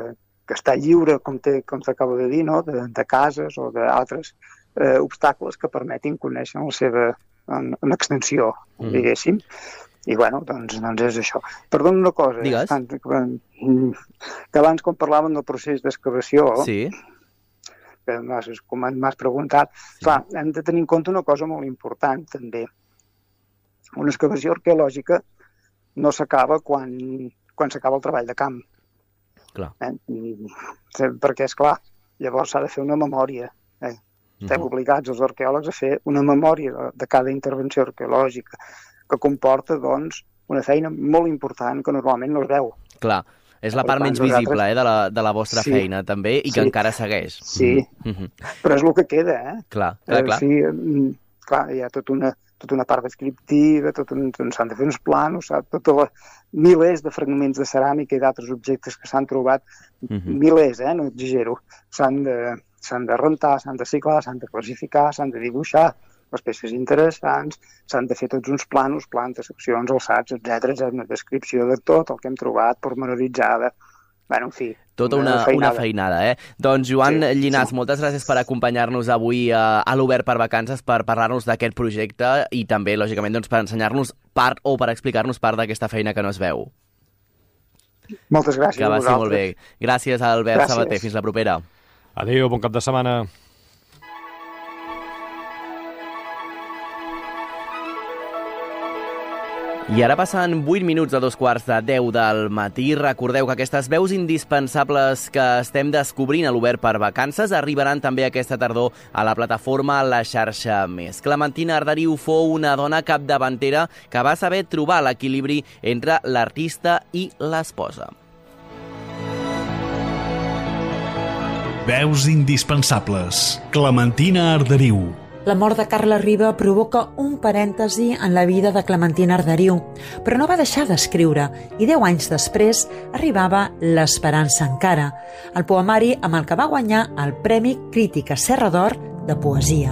Speaker 13: que està lliure, com t'acabo de dir, no? de, de cases o d'altres eh, obstacles que permetin conèixer la seva en, en extensió, mm. diguéssim. I, bueno, doncs, doncs és això. Perdona una cosa.
Speaker 2: Digues.
Speaker 13: Tant, que, que abans, quan parlàvem del procés d'excavació,
Speaker 2: sí.
Speaker 13: que m'has, com m'has preguntat, sí. clar, hem de tenir en compte una cosa molt important, també. Una excavació arqueològica no s'acaba quan, quan s'acaba el treball de camp.
Speaker 2: Clar.
Speaker 13: Eh? Perquè, és clar, llavors s'ha de fer una memòria. Eh? Estem uh-huh. obligats, els arqueòlegs, a fer una memòria de, de cada intervenció arqueològica, que comporta, doncs, una feina molt important que normalment no es veu.
Speaker 2: Clar, és la part menys visible eh, de, la, de la vostra
Speaker 13: sí,
Speaker 2: feina, també, i que
Speaker 13: sí,
Speaker 2: encara segueix.
Speaker 13: Sí, mm-hmm. però és el que queda, eh?
Speaker 2: Clar, clar, clar.
Speaker 13: Sí, clar, hi ha tota una, tota una part descriptiva, tot un, s'han de fer uns planos, tots els milers de fragments de ceràmica i d'altres objectes que s'han trobat, mm-hmm. milers, eh? No exagero, s'han de, s'han de rentar, s'han de ciclar, s'han de classificar, s'han de dibuixar, les peces interessants, s'han de fer tots uns planos, plantes, seccions, alçats, etcètera, una descripció de tot el que hem trobat, pormenoritzada, bueno, en fi.
Speaker 2: Tota una, una, feinada. una feinada, eh? Doncs, Joan sí, Llinàs, sí. moltes gràcies per acompanyar-nos avui a, a l'Obert per Vacances, per parlar-nos d'aquest projecte i també, lògicament, doncs, per ensenyar-nos part o per explicar-nos part d'aquesta feina que no es veu.
Speaker 13: Moltes gràcies
Speaker 2: que
Speaker 13: a
Speaker 2: va
Speaker 13: vosaltres.
Speaker 2: ser molt bé. Gràcies, Albert gràcies. Sabater. Fins la propera.
Speaker 12: Adéu, bon cap de setmana.
Speaker 2: I ara passen vuit minuts a dos quarts de deu del matí. Recordeu que aquestes veus indispensables que estem descobrint a l'Obert per Vacances arribaran també aquesta tardor a la plataforma La Xarxa Més. Clementina Arderiu fou una dona capdavantera que va saber trobar l'equilibri entre l'artista i l'esposa.
Speaker 14: Veus indispensables. Clementina Arderiu.
Speaker 15: La mort de Carla Riba provoca un parèntesi en la vida de Clementina Arderiu, però no va deixar d'escriure i deu anys després arribava L'esperança encara, el poemari amb el que va guanyar el Premi Crítica Serra d'Or de Poesia.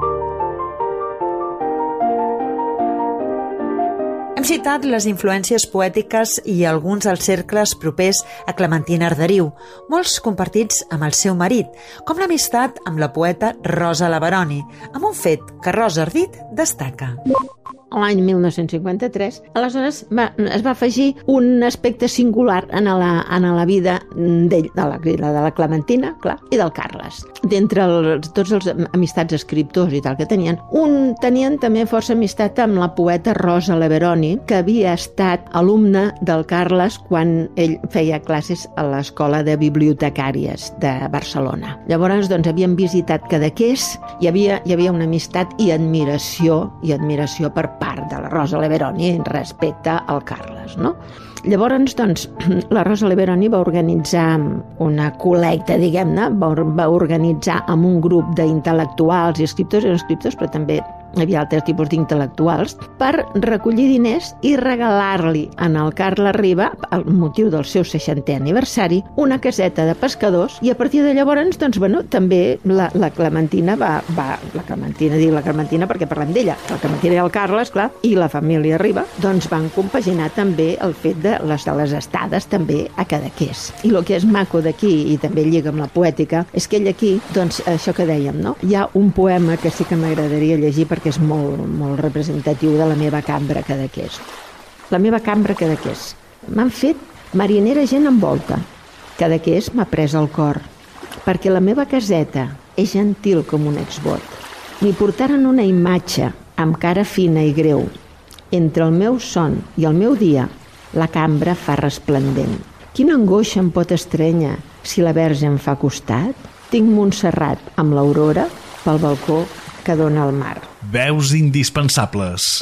Speaker 15: Hem citat les influències poètiques i alguns dels cercles propers a Clementina Arderiu, molts compartits amb el seu marit, com l'amistat amb la poeta Rosa Leveroni, amb un fet que Rosa Ardit destaca.
Speaker 16: L'any mil nou-cents cinquanta-tres, aleshores va, es va afegir un aspecte singular en la, en la vida d'ell, de la, de la Clementina, clar, i del Carles. D'entre els, tots els amistats escriptors i tal que tenien, un tenien també força amistat amb la poeta Rosa Leveroni, que havia estat alumne del Carles quan ell feia classes a l'Escola de Bibliotecàries de Barcelona. Llavors, doncs, havien visitat Cadaqués, hi havia, hi havia una amistat i admiració, i admiració per part de la Rosa Leveroni respecte al Carles, no? Llavors, doncs, la Rosa Leveroni va organitzar una col·lecta, diguem-ne, va, va organitzar amb un grup d'intel·lectuals i escriptors i no escriptors, però també hi havia altres tipus d'intel·lectuals, per recollir diners i regalar-li en el Carles Riba, al motiu del seu seixantè aniversari, una caseta de pescadors, i a partir de llavors, doncs, bueno, també la, la Clementina va, va... La Clementina, dic la Clementina perquè parlem d'ella, la Clementina i el Carles, clar, i la família Riba, doncs van compaginar també el fet de les, de les estades també a Cadaqués. I el que és maco d'aquí, i també lliga amb la poètica, és que ell aquí, doncs, això que dèiem, no? Hi ha un poema que sí que m'agradaria llegir perquè que és molt, molt representatiu de la meva cambra Cadaqués. La meva cambra Cadaqués. M'han fet marinera gent en volta. Cadaqués m'ha pres el cor, perquè la meva caseta és gentil com un exvot. M'hi portaren una imatge amb cara fina i greu. Entre el meu son i el meu dia, la cambra fa resplendent. Quina angoixa em pot estrènyer si la Verge em fa costat? Tinc Montserrat amb l'aurora pel balcó que dona al mar.
Speaker 14: Veus indispensables.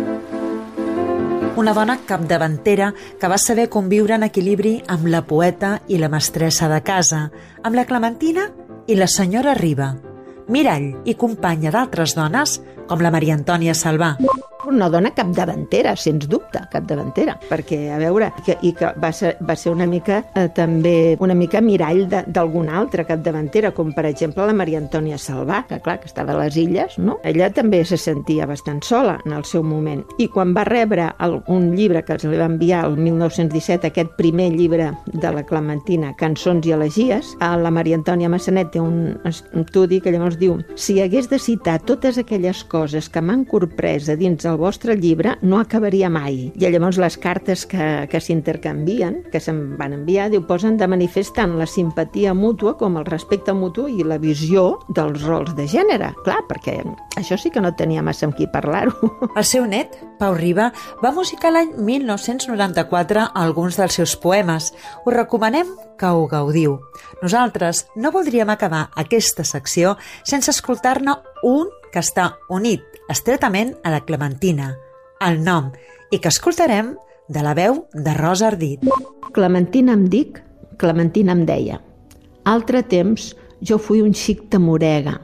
Speaker 15: Una dona capdavantera que va saber conviure en equilibri amb la poeta i la mestressa de casa, amb la Clementina i la senyora Riba, mirall i companya d'altres dones com la Maria Antònia Salvà.
Speaker 16: una dona capdavantera, sens dubte, capdavantera, perquè, a veure, que, i que va ser, va ser una mica eh, també una mica mirall d'alguna altra capdavantera, com per exemple la Maria Antònia Salvà, que clar, que estava a les Illes, no? Ella també se sentia bastant sola en el seu moment, i quan va rebre el, un llibre que els li va enviar el mil nou-cents disset, aquest primer llibre de la Clementina, Cançons i elegies, la Maria Antònia Massanet té un estudi que llavors diu: si hagués de citar totes aquelles coses que m'han corprès a dins el vostre llibre, no acabaria mai. I llavors les cartes que, que s'intercanvien, que se'n van enviar, diu, posen de manifest tant la simpatia mútua com el respecte mutu i la visió dels rols de gènere. Clar, perquè això sí que no tenia massa amb qui parlar-ho.
Speaker 15: El seu net, Pau Riba, va musicar l'any mil nou-cents noranta-quatre alguns dels seus poemes. Us recomanem que ho gaudiu. Nosaltres no voldríem acabar aquesta secció sense escoltar-ne un que està unit estretament a la Clementina, el nom, i que escoltarem de la veu de Rosa Ardit.
Speaker 16: Clementina em dic, Clementina em deia. Altre temps jo fui un xic tamorega.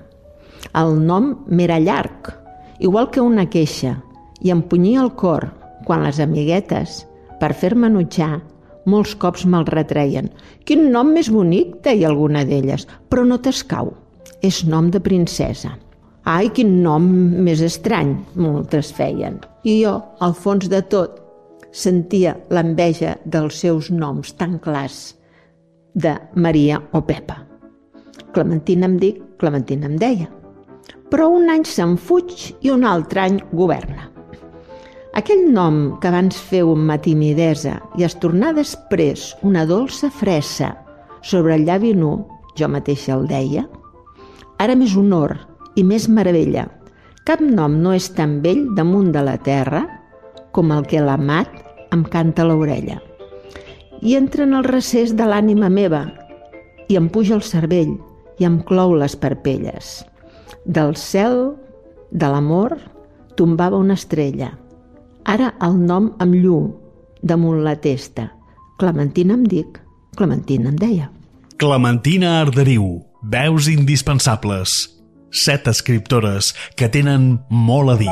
Speaker 16: El nom m'era llarg, igual que una queixa, i em punyia el cor quan les amiguetes, per fer-me enutjar, molts cops me'l retreien. Quin nom més bonic, deia alguna d'elles, però no t'escau, és nom de princesa. Ai, quin nom més estrany, moltes feien. I jo, al fons de tot, sentia l'enveja dels seus noms tan clars de Maria o Pepa. Clementina em dic, Clementina em deia. Però un any se'n fuig i un altre any governa. Aquell nom que abans feu amb timidesa i es tornà després una dolça fressa sobre el llavi nu, jo mateixa el deia, ara més honor i més meravella. Cap nom no és tan vell damunt de la terra com el que l'amat em canta a l'orella. I entra en el recés de l'ànima meva i em puja el cervell i em clou les parpelles. Del cel, de l'amor, tombava una estrella. Ara el nom em lluu damunt la testa. Clementina em dic, Clementina em deia.
Speaker 14: Clementina Arderiu, veus indispensables. Set escriptores que tenen molt a dir.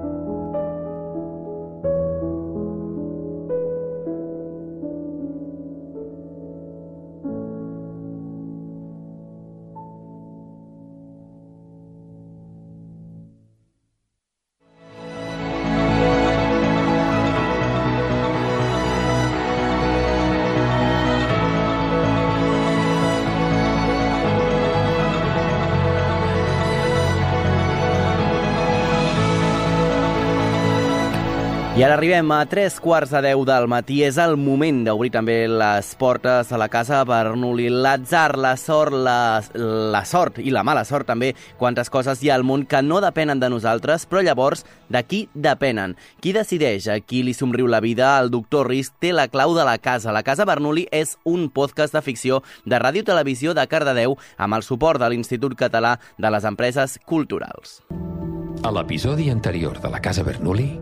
Speaker 2: I ara arribem a tres quarts de deu del matí. És el moment d'obrir també les portes a la casa Bernoulli. L'atzar, la sort, la, la sort i la mala sort també, quantes coses hi ha al món que no depenen de nosaltres, però llavors de qui depenen? Qui decideix a qui li somriu la vida? El doctor Risk té la clau de la casa. La casa Bernoulli és un podcast de ficció de Ràdio Televisió de Cardedeu amb el suport de l'Institut Català de les Empreses Culturals.
Speaker 17: A l'episodi anterior de la casa Bernoulli...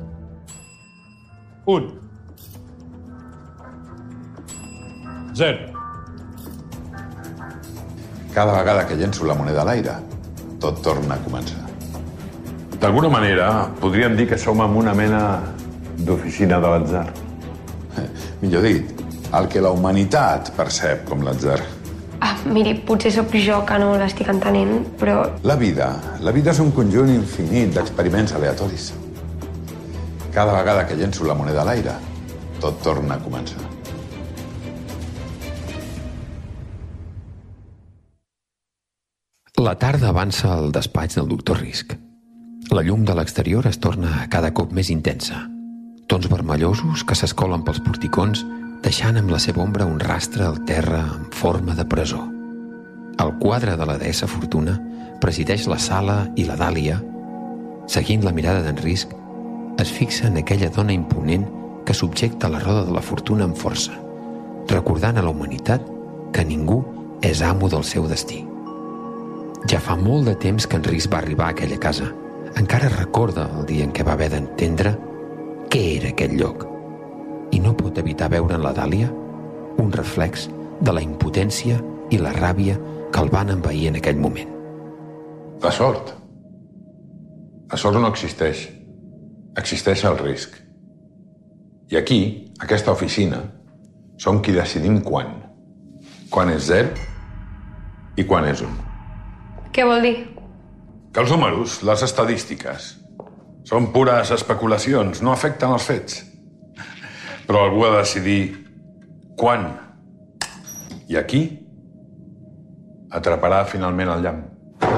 Speaker 18: Un. Zero.
Speaker 19: Cada vegada que llenço la moneda a l'aire, tot torna a començar.
Speaker 18: D'alguna manera, podríem dir que som en una mena d'oficina de l'atzar.
Speaker 19: Millor dit, el que la humanitat percep com l'atzar.
Speaker 20: Ah, miri, potser sóc jo que no l'estic entenent, però...
Speaker 19: La vida, la vida és un conjunt infinit d'experiments aleatoris. Cada vegada que llenço la moneda a l'aire, tot torna a començar.
Speaker 17: La tarda avança al despatx del doctor Risk. La llum de l'exterior es torna cada cop més intensa. Tons vermellosos que s'escolen pels porticons, deixant amb la seva ombra un rastre al terra en forma de presó. El quadre de la deessa Fortuna presideix la sala i la Dàlia, seguint la mirada d'en Risk, es fixa en aquella dona imponent que subjecta la roda de la fortuna amb força, recordant a la humanitat que ningú és amo del seu destí. Ja fa molt de temps que en Risk va arribar a aquella casa. Encara recorda el dia en què va haver d'entendre què era aquell lloc. I no pot evitar veure en la Dàlia un reflex de la impotència i la ràbia que el van envair en aquell moment.
Speaker 19: La sort. La sort no existeix. existeix el risc. I aquí, aquesta oficina, som qui decidim quan. Quan és zero i quan és un.
Speaker 20: Què vol dir?
Speaker 19: Que els números, les estadístiques, són pures especulacions, no afecten els fets. Però algú ha de decidir quan. I aquí atraparà finalment el llamp.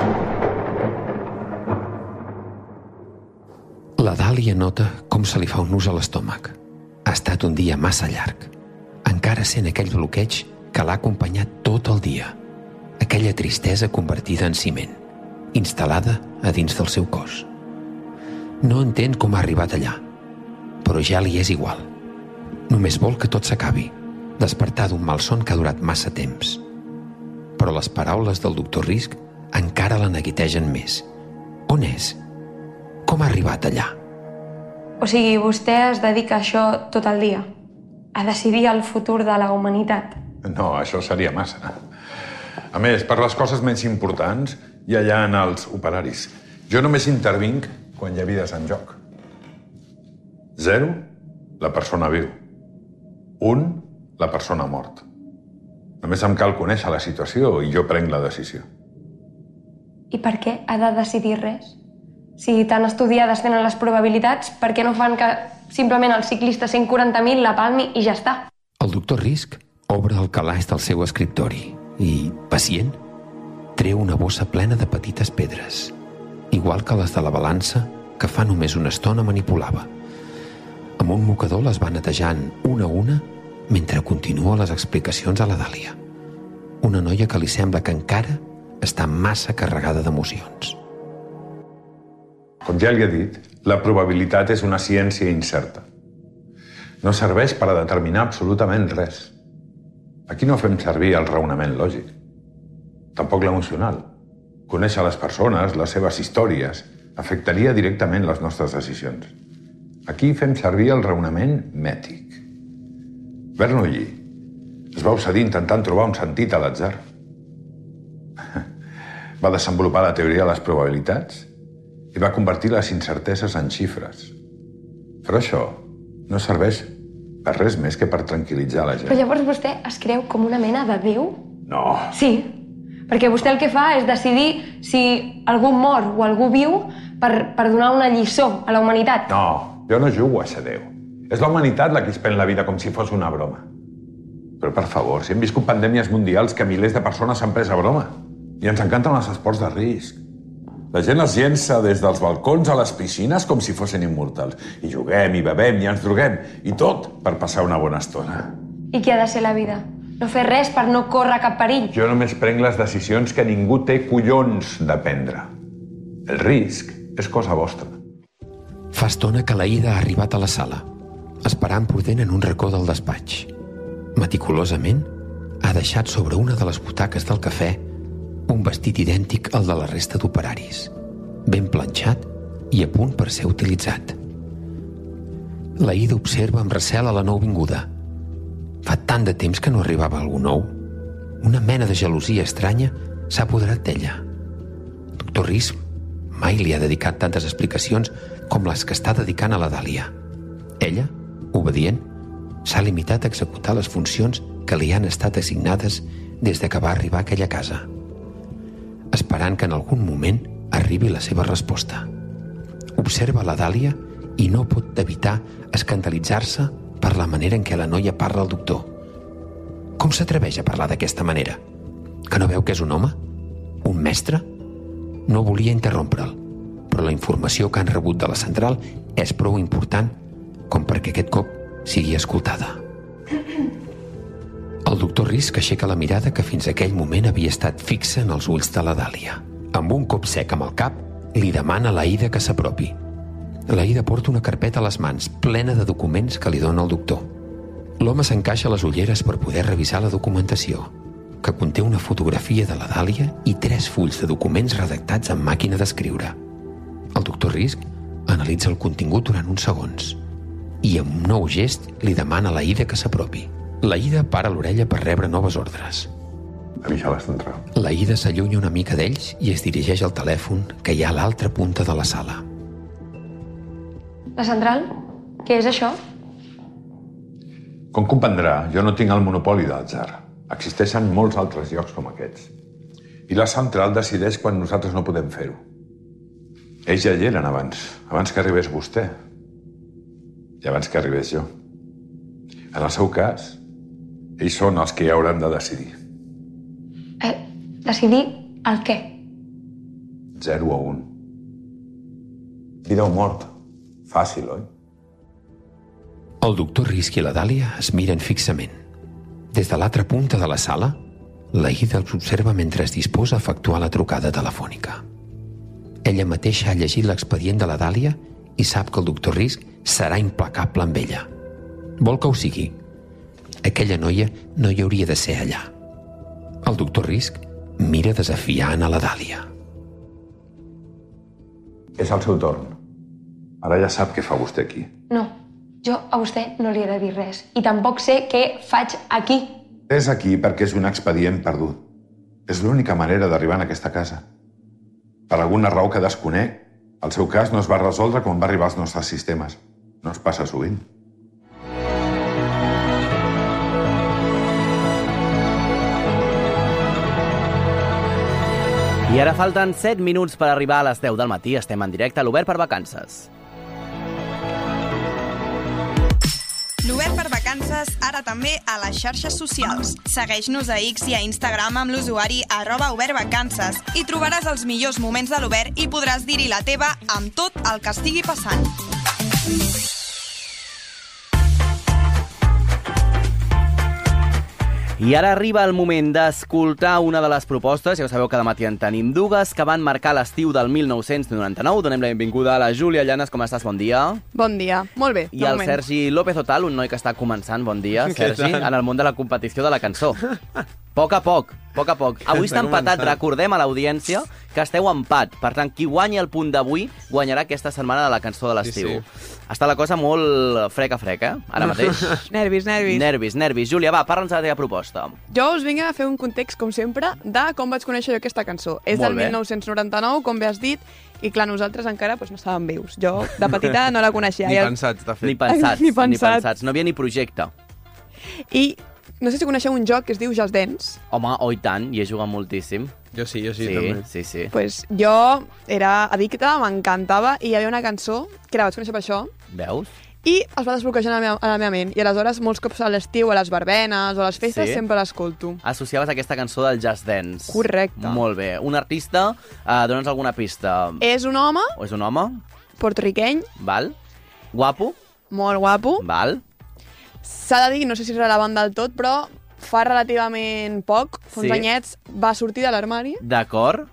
Speaker 17: La Dàlia nota com se li fa un nus a l'estómac. Ha estat un dia massa llarg. Encara sent aquell bloqueig que l'ha acompanyat tot el dia. Aquella tristesa convertida en ciment, instal·lada a dins del seu cos. No entén com ha arribat allà, però ja li és igual. Només vol que tot s'acabi, despertar d'un malson que ha durat massa temps. Però les paraules del doctor Risk encara la neguitegen més. On és? Com ha arribat allà?
Speaker 20: O sigui, vostè es dedica a això tot el dia? A decidir el futur de la humanitat?
Speaker 19: No, això seria massa. A més, per les coses menys importants hi ha allà en els operaris. Jo només intervinc quan hi ha vides en joc. Zero, la persona viu. Un, la persona mort. Només em cal conèixer la situació i jo prenc la decisió.
Speaker 20: I per què ha de decidir res? Si tan estudiades tenen les probabilitats, per què no fan que simplement el ciclista cent quaranta mil la palmi i ja està?
Speaker 17: El doctor Risk obre el calaix del seu escriptori i, pacient, treu una bossa plena de petites pedres, igual que les de la balança que fa només una estona manipulava. Amb un mocador les va netejant una a una mentre continua les explicacions a la Dàlia. Una noia que li sembla que encara està massa carregada d'emocions.
Speaker 19: Com ja li he dit, la probabilitat és una ciència incerta. No serveix per a determinar absolutament res. Aquí no fem servir el raonament lògic. Tampoc l'emocional. Conèixer les persones, les seves històries, afectaria directament les nostres decisions. Aquí fem servir el raonament mètic. Bernoulli es va obsedir intentant trobar un sentit a l'atzar. Va desenvolupar la teoria de les probabilitats i va convertir les incerteses en xifres. Però això no serveix per res més que per tranquil·litzar la gent.
Speaker 20: Però llavors vostè es creu com una mena de Déu?
Speaker 19: No.
Speaker 20: Sí, perquè vostè el que fa és decidir si algú mor o algú viu per, per donar una lliçó a la humanitat.
Speaker 19: No, jo no jugo a ser Déu. És la humanitat la que es pren la vida com si fos una broma. Però, per favor, si hem viscut pandèmies mundials que milers de persones s'han pres a broma. I ens encanten els esports de risc. La gent es llença des dels balcons a les piscines com si fossin immortals. I juguem, i bebem, i ens droguem. I tot per passar una bona estona.
Speaker 20: I què ha de ser la vida? No fer res per no córrer cap perill?
Speaker 19: Jo només prenc les decisions que ningú té collons de prendre. El risc és cosa vostra.
Speaker 17: Fa estona que l'Aïda ha arribat a la sala, esperant prudent en un racó del despatx. Meticulosament, ha deixat sobre una de les butaques del cafè un vestit idèntic al de la resta d'operaris, ben planxat i a punt per ser utilitzat. L'Aïda observa amb recel a la nouvinguda. Fa tant de temps que no arribava algú nou. Una mena de gelosia estranya s'ha apoderat d'ella. Doctor Risk mai li ha dedicat tantes explicacions com les que està dedicant a la Dàlia. Ella, obedient, s'ha limitat a executar les funcions que li han estat assignades des de que va arribar a aquella casa, esperant que en algun moment arribi la seva resposta. Observa la Dàlia i no pot evitar escandalitzar-se per la manera en què la noia parla al doctor. Com s'atreveix a parlar d'aquesta manera? Que no veu que és un home? Un mestre? No volia interrompre'l, però la informació que han rebut de la central és prou important com perquè aquest cop sigui escoltada. El doctor Risk aixeca la mirada que fins aquell moment havia estat fixa en els ulls de la Dàlia. Amb un cop sec amb el cap, li demana a l'Aïda que s'apropi. L'Aïda porta una carpeta a les mans, plena de documents que li dona el doctor. L'home s'encaixa les ulleres per poder revisar la documentació, que conté una fotografia de la Dàlia i tres fulls de documents redactats amb màquina d'escriure. El doctor Risk analitza el contingut durant uns segons i amb un nou gest li demana a l'Aïda que s'apropi. L'Aïda para l'orella per rebre noves ordres.
Speaker 19: Avisa la central.
Speaker 17: L'Aïda s'allunya una mica d'ells i es dirigeix al telèfon que hi ha a l'altra punta de la sala.
Speaker 20: La central? Què és això?
Speaker 19: Com comprendrà, jo no tinc el monopoli d'atzar. Existeixen molts altres llocs com aquests. I la central decideix quan nosaltres no podem fer-ho. Ells ja hi eren abans, abans que arribés vostè. I abans que arribés jo. En el seu cas, ells són els que hi hauran de decidir.
Speaker 20: Eh, decidir el què?
Speaker 19: Zero a un. Vida o mort. Fàcil, oi?
Speaker 17: El doctor Risk i la Dàlia es miren fixament. Des de l'altra punta de la sala, la Ida els observa mentre es disposa a efectuar la trucada telefònica. Ella mateixa ha llegit l'expedient de la Dàlia i sap que el doctor Risk serà implacable amb ella. Vol que ho sigui. Aquella noia no hi hauria de ser allà. El doctor Risk mira desafiant a la Dàlia.
Speaker 19: És el seu torn. Ara ja sap què fa vostè aquí.
Speaker 20: No, jo a vostè no li he de dir res. I tampoc sé què faig aquí.
Speaker 19: És aquí perquè és un expedient perdut. És l'única manera d'arribar a aquesta casa. Per alguna raó que desconec, el seu cas no es va resoldre quan va arribar als nostres sistemes. No es passa sovint.
Speaker 2: I ara falten set minuts per arribar a les deu del matí. Estem en directe a l'Obert per Vacances.
Speaker 21: L'Obert per Vacances, ara també a les xarxes socials. Segueix-nos a X i a Instagram amb l'usuari arroba obertvacances i trobaràs els millors moments de l'Obert i podràs dir-hi la teva amb tot el que estigui passant.
Speaker 2: I ara arriba el moment d'escoltar una de les propostes, ja ho sabeu que de matí en tenim dues, que van marcar l'estiu del mil nou-cents noranta-nou. Donem la benvinguda a la Júlia Llanes. Com estàs? Bon dia.
Speaker 22: Bon dia. Molt bé.
Speaker 2: I el moment. Sergi López Otal, un noi que està començant, bon dia, Sergi, en el món de la competició de la cançó. A poc a poc, a poc a poc. Avui està empatat, recordem a l'audiència que esteu empat. Per tant, qui guanyi el punt d'avui guanyarà aquesta setmana de la cançó de l'estiu. Sí, sí. Està la cosa molt frec a frec, eh? Ara mateix.
Speaker 22: Nervis, nervis.
Speaker 2: Nervis, nervis. Júlia, va, parla'ns de la teva proposta.
Speaker 22: Jo us vinc a fer un context, com sempre, de com vaig conèixer jo aquesta cançó. És del mil nou-cents noranta-nou, com bé has dit, i clar, nosaltres encara doncs, no estàvem vius. Jo, de petita, no la coneixia.
Speaker 23: Ni pensats, de fet.
Speaker 2: Ni pensats,
Speaker 22: ni pensats.
Speaker 2: Ni pensats. No havia ni projecte.
Speaker 22: I no sé si coneixeu un joc que es diu Just Dance.
Speaker 2: Home, oh i tant, hi he jugat moltíssim.
Speaker 23: Jo sí, jo sí,
Speaker 2: sí
Speaker 23: també.
Speaker 2: Sí, sí.
Speaker 22: Pues jo era addicta, m'encantava, i hi havia una cançó que la vaig conèixer per això.
Speaker 2: Veus?
Speaker 22: I es va desbloquejar a la meva, a la meva ment. I aleshores, molts cops a l'estiu, a les verbenes o a les festes,
Speaker 2: sí?
Speaker 22: sempre l'escolto.
Speaker 2: Associaves aquesta cançó del Just Dance.
Speaker 22: Correcte.
Speaker 2: Molt bé. Un artista, uh, dona'ns alguna pista.
Speaker 22: És un home.
Speaker 2: O és un home.
Speaker 22: Portorriqueny.
Speaker 2: Val. Guapo.
Speaker 22: Molt guapo.
Speaker 2: Val.
Speaker 22: S'ha de dir, no sé si és relevant del tot, però fa relativament poc, fa uns
Speaker 2: sí.
Speaker 22: anyets, va sortir de l'armari.
Speaker 2: D'acord.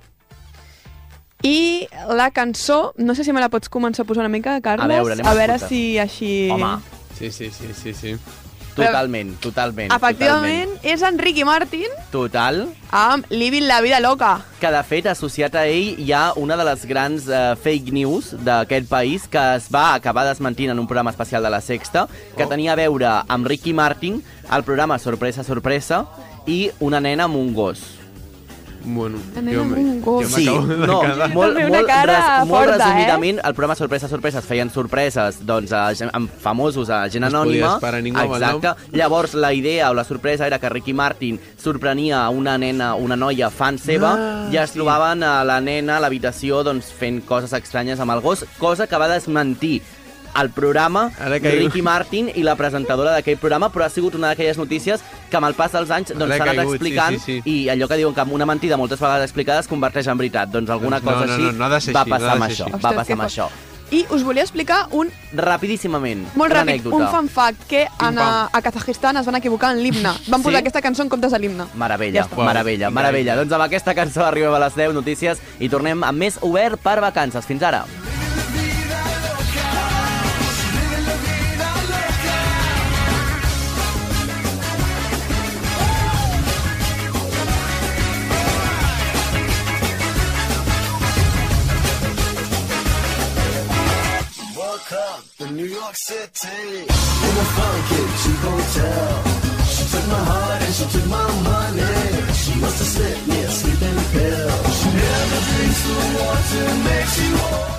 Speaker 22: I la cançó, no sé si me la pots començar a posar una mica, Carles?
Speaker 2: A veure, anem a,
Speaker 22: a veure
Speaker 2: escoltar.
Speaker 22: si així...
Speaker 2: Home.
Speaker 23: Sí, sí, sí, sí, sí.
Speaker 2: Totalment, totalment.
Speaker 22: Efectivament,
Speaker 2: totalment.
Speaker 22: és en Ricky Martin.
Speaker 2: Total.
Speaker 22: Amb Living la vida loca.
Speaker 2: Que, de fet, associat a ell hi ha una de les grans uh, fake news d'aquest país que es va acabar desmentint en un programa especial de La Sexta, que oh. tenia a veure amb Ricky Martin, el programa Sorpresa, Sorpresa, i una nena amb un gos.
Speaker 23: Bueno,
Speaker 22: jo, amb un gos.
Speaker 2: Sí, no, molt, molt, res, molt resumidament, eh? El programa Sorpresa, Sorpresa es feien sorpreses doncs, a, amb famosos, a gent anònima. Exacte. Llavors, la idea o la sorpresa era que Ricky Martin sorprenia una nena, una noia fan seva, ah, i es sí. trobaven a la nena a l'habitació doncs, fent coses estranyes amb el gos, cosa que va desmentir el programa, que... Ricky Martin i la presentadora d'aquell programa, però ha sigut una d'aquelles notícies que amb el pas dels anys doncs, s'ha anat explicant, sí, sí, sí. I allò que diuen que una mentida moltes vegades explicada es converteix en veritat. Doncs alguna
Speaker 23: doncs
Speaker 2: cosa
Speaker 23: no,
Speaker 2: així
Speaker 23: no, no, no
Speaker 2: va
Speaker 23: així,
Speaker 2: passar
Speaker 23: no
Speaker 2: amb
Speaker 23: això.
Speaker 2: això. Va passar amb això.
Speaker 22: I us volia explicar un...
Speaker 2: Rapidíssimament.
Speaker 22: Molt ràpid,
Speaker 2: anècdota.
Speaker 22: un fan fact, que en, a, a Kazajistan es van equivocar en l'himne. Van posar sí? aquesta cançó en comptes de l'himne.
Speaker 2: Meravella, ja meravella, meravella. Doncs amb aquesta cançó arribem a les deu notícies i tornem amb més Obert per Vacances. Fins ara.
Speaker 24: New York City, in a funky cheap hotel. She took my heart and she took my money. She must have slipped me a sleeping pill. She never drinks the water, makes you whole.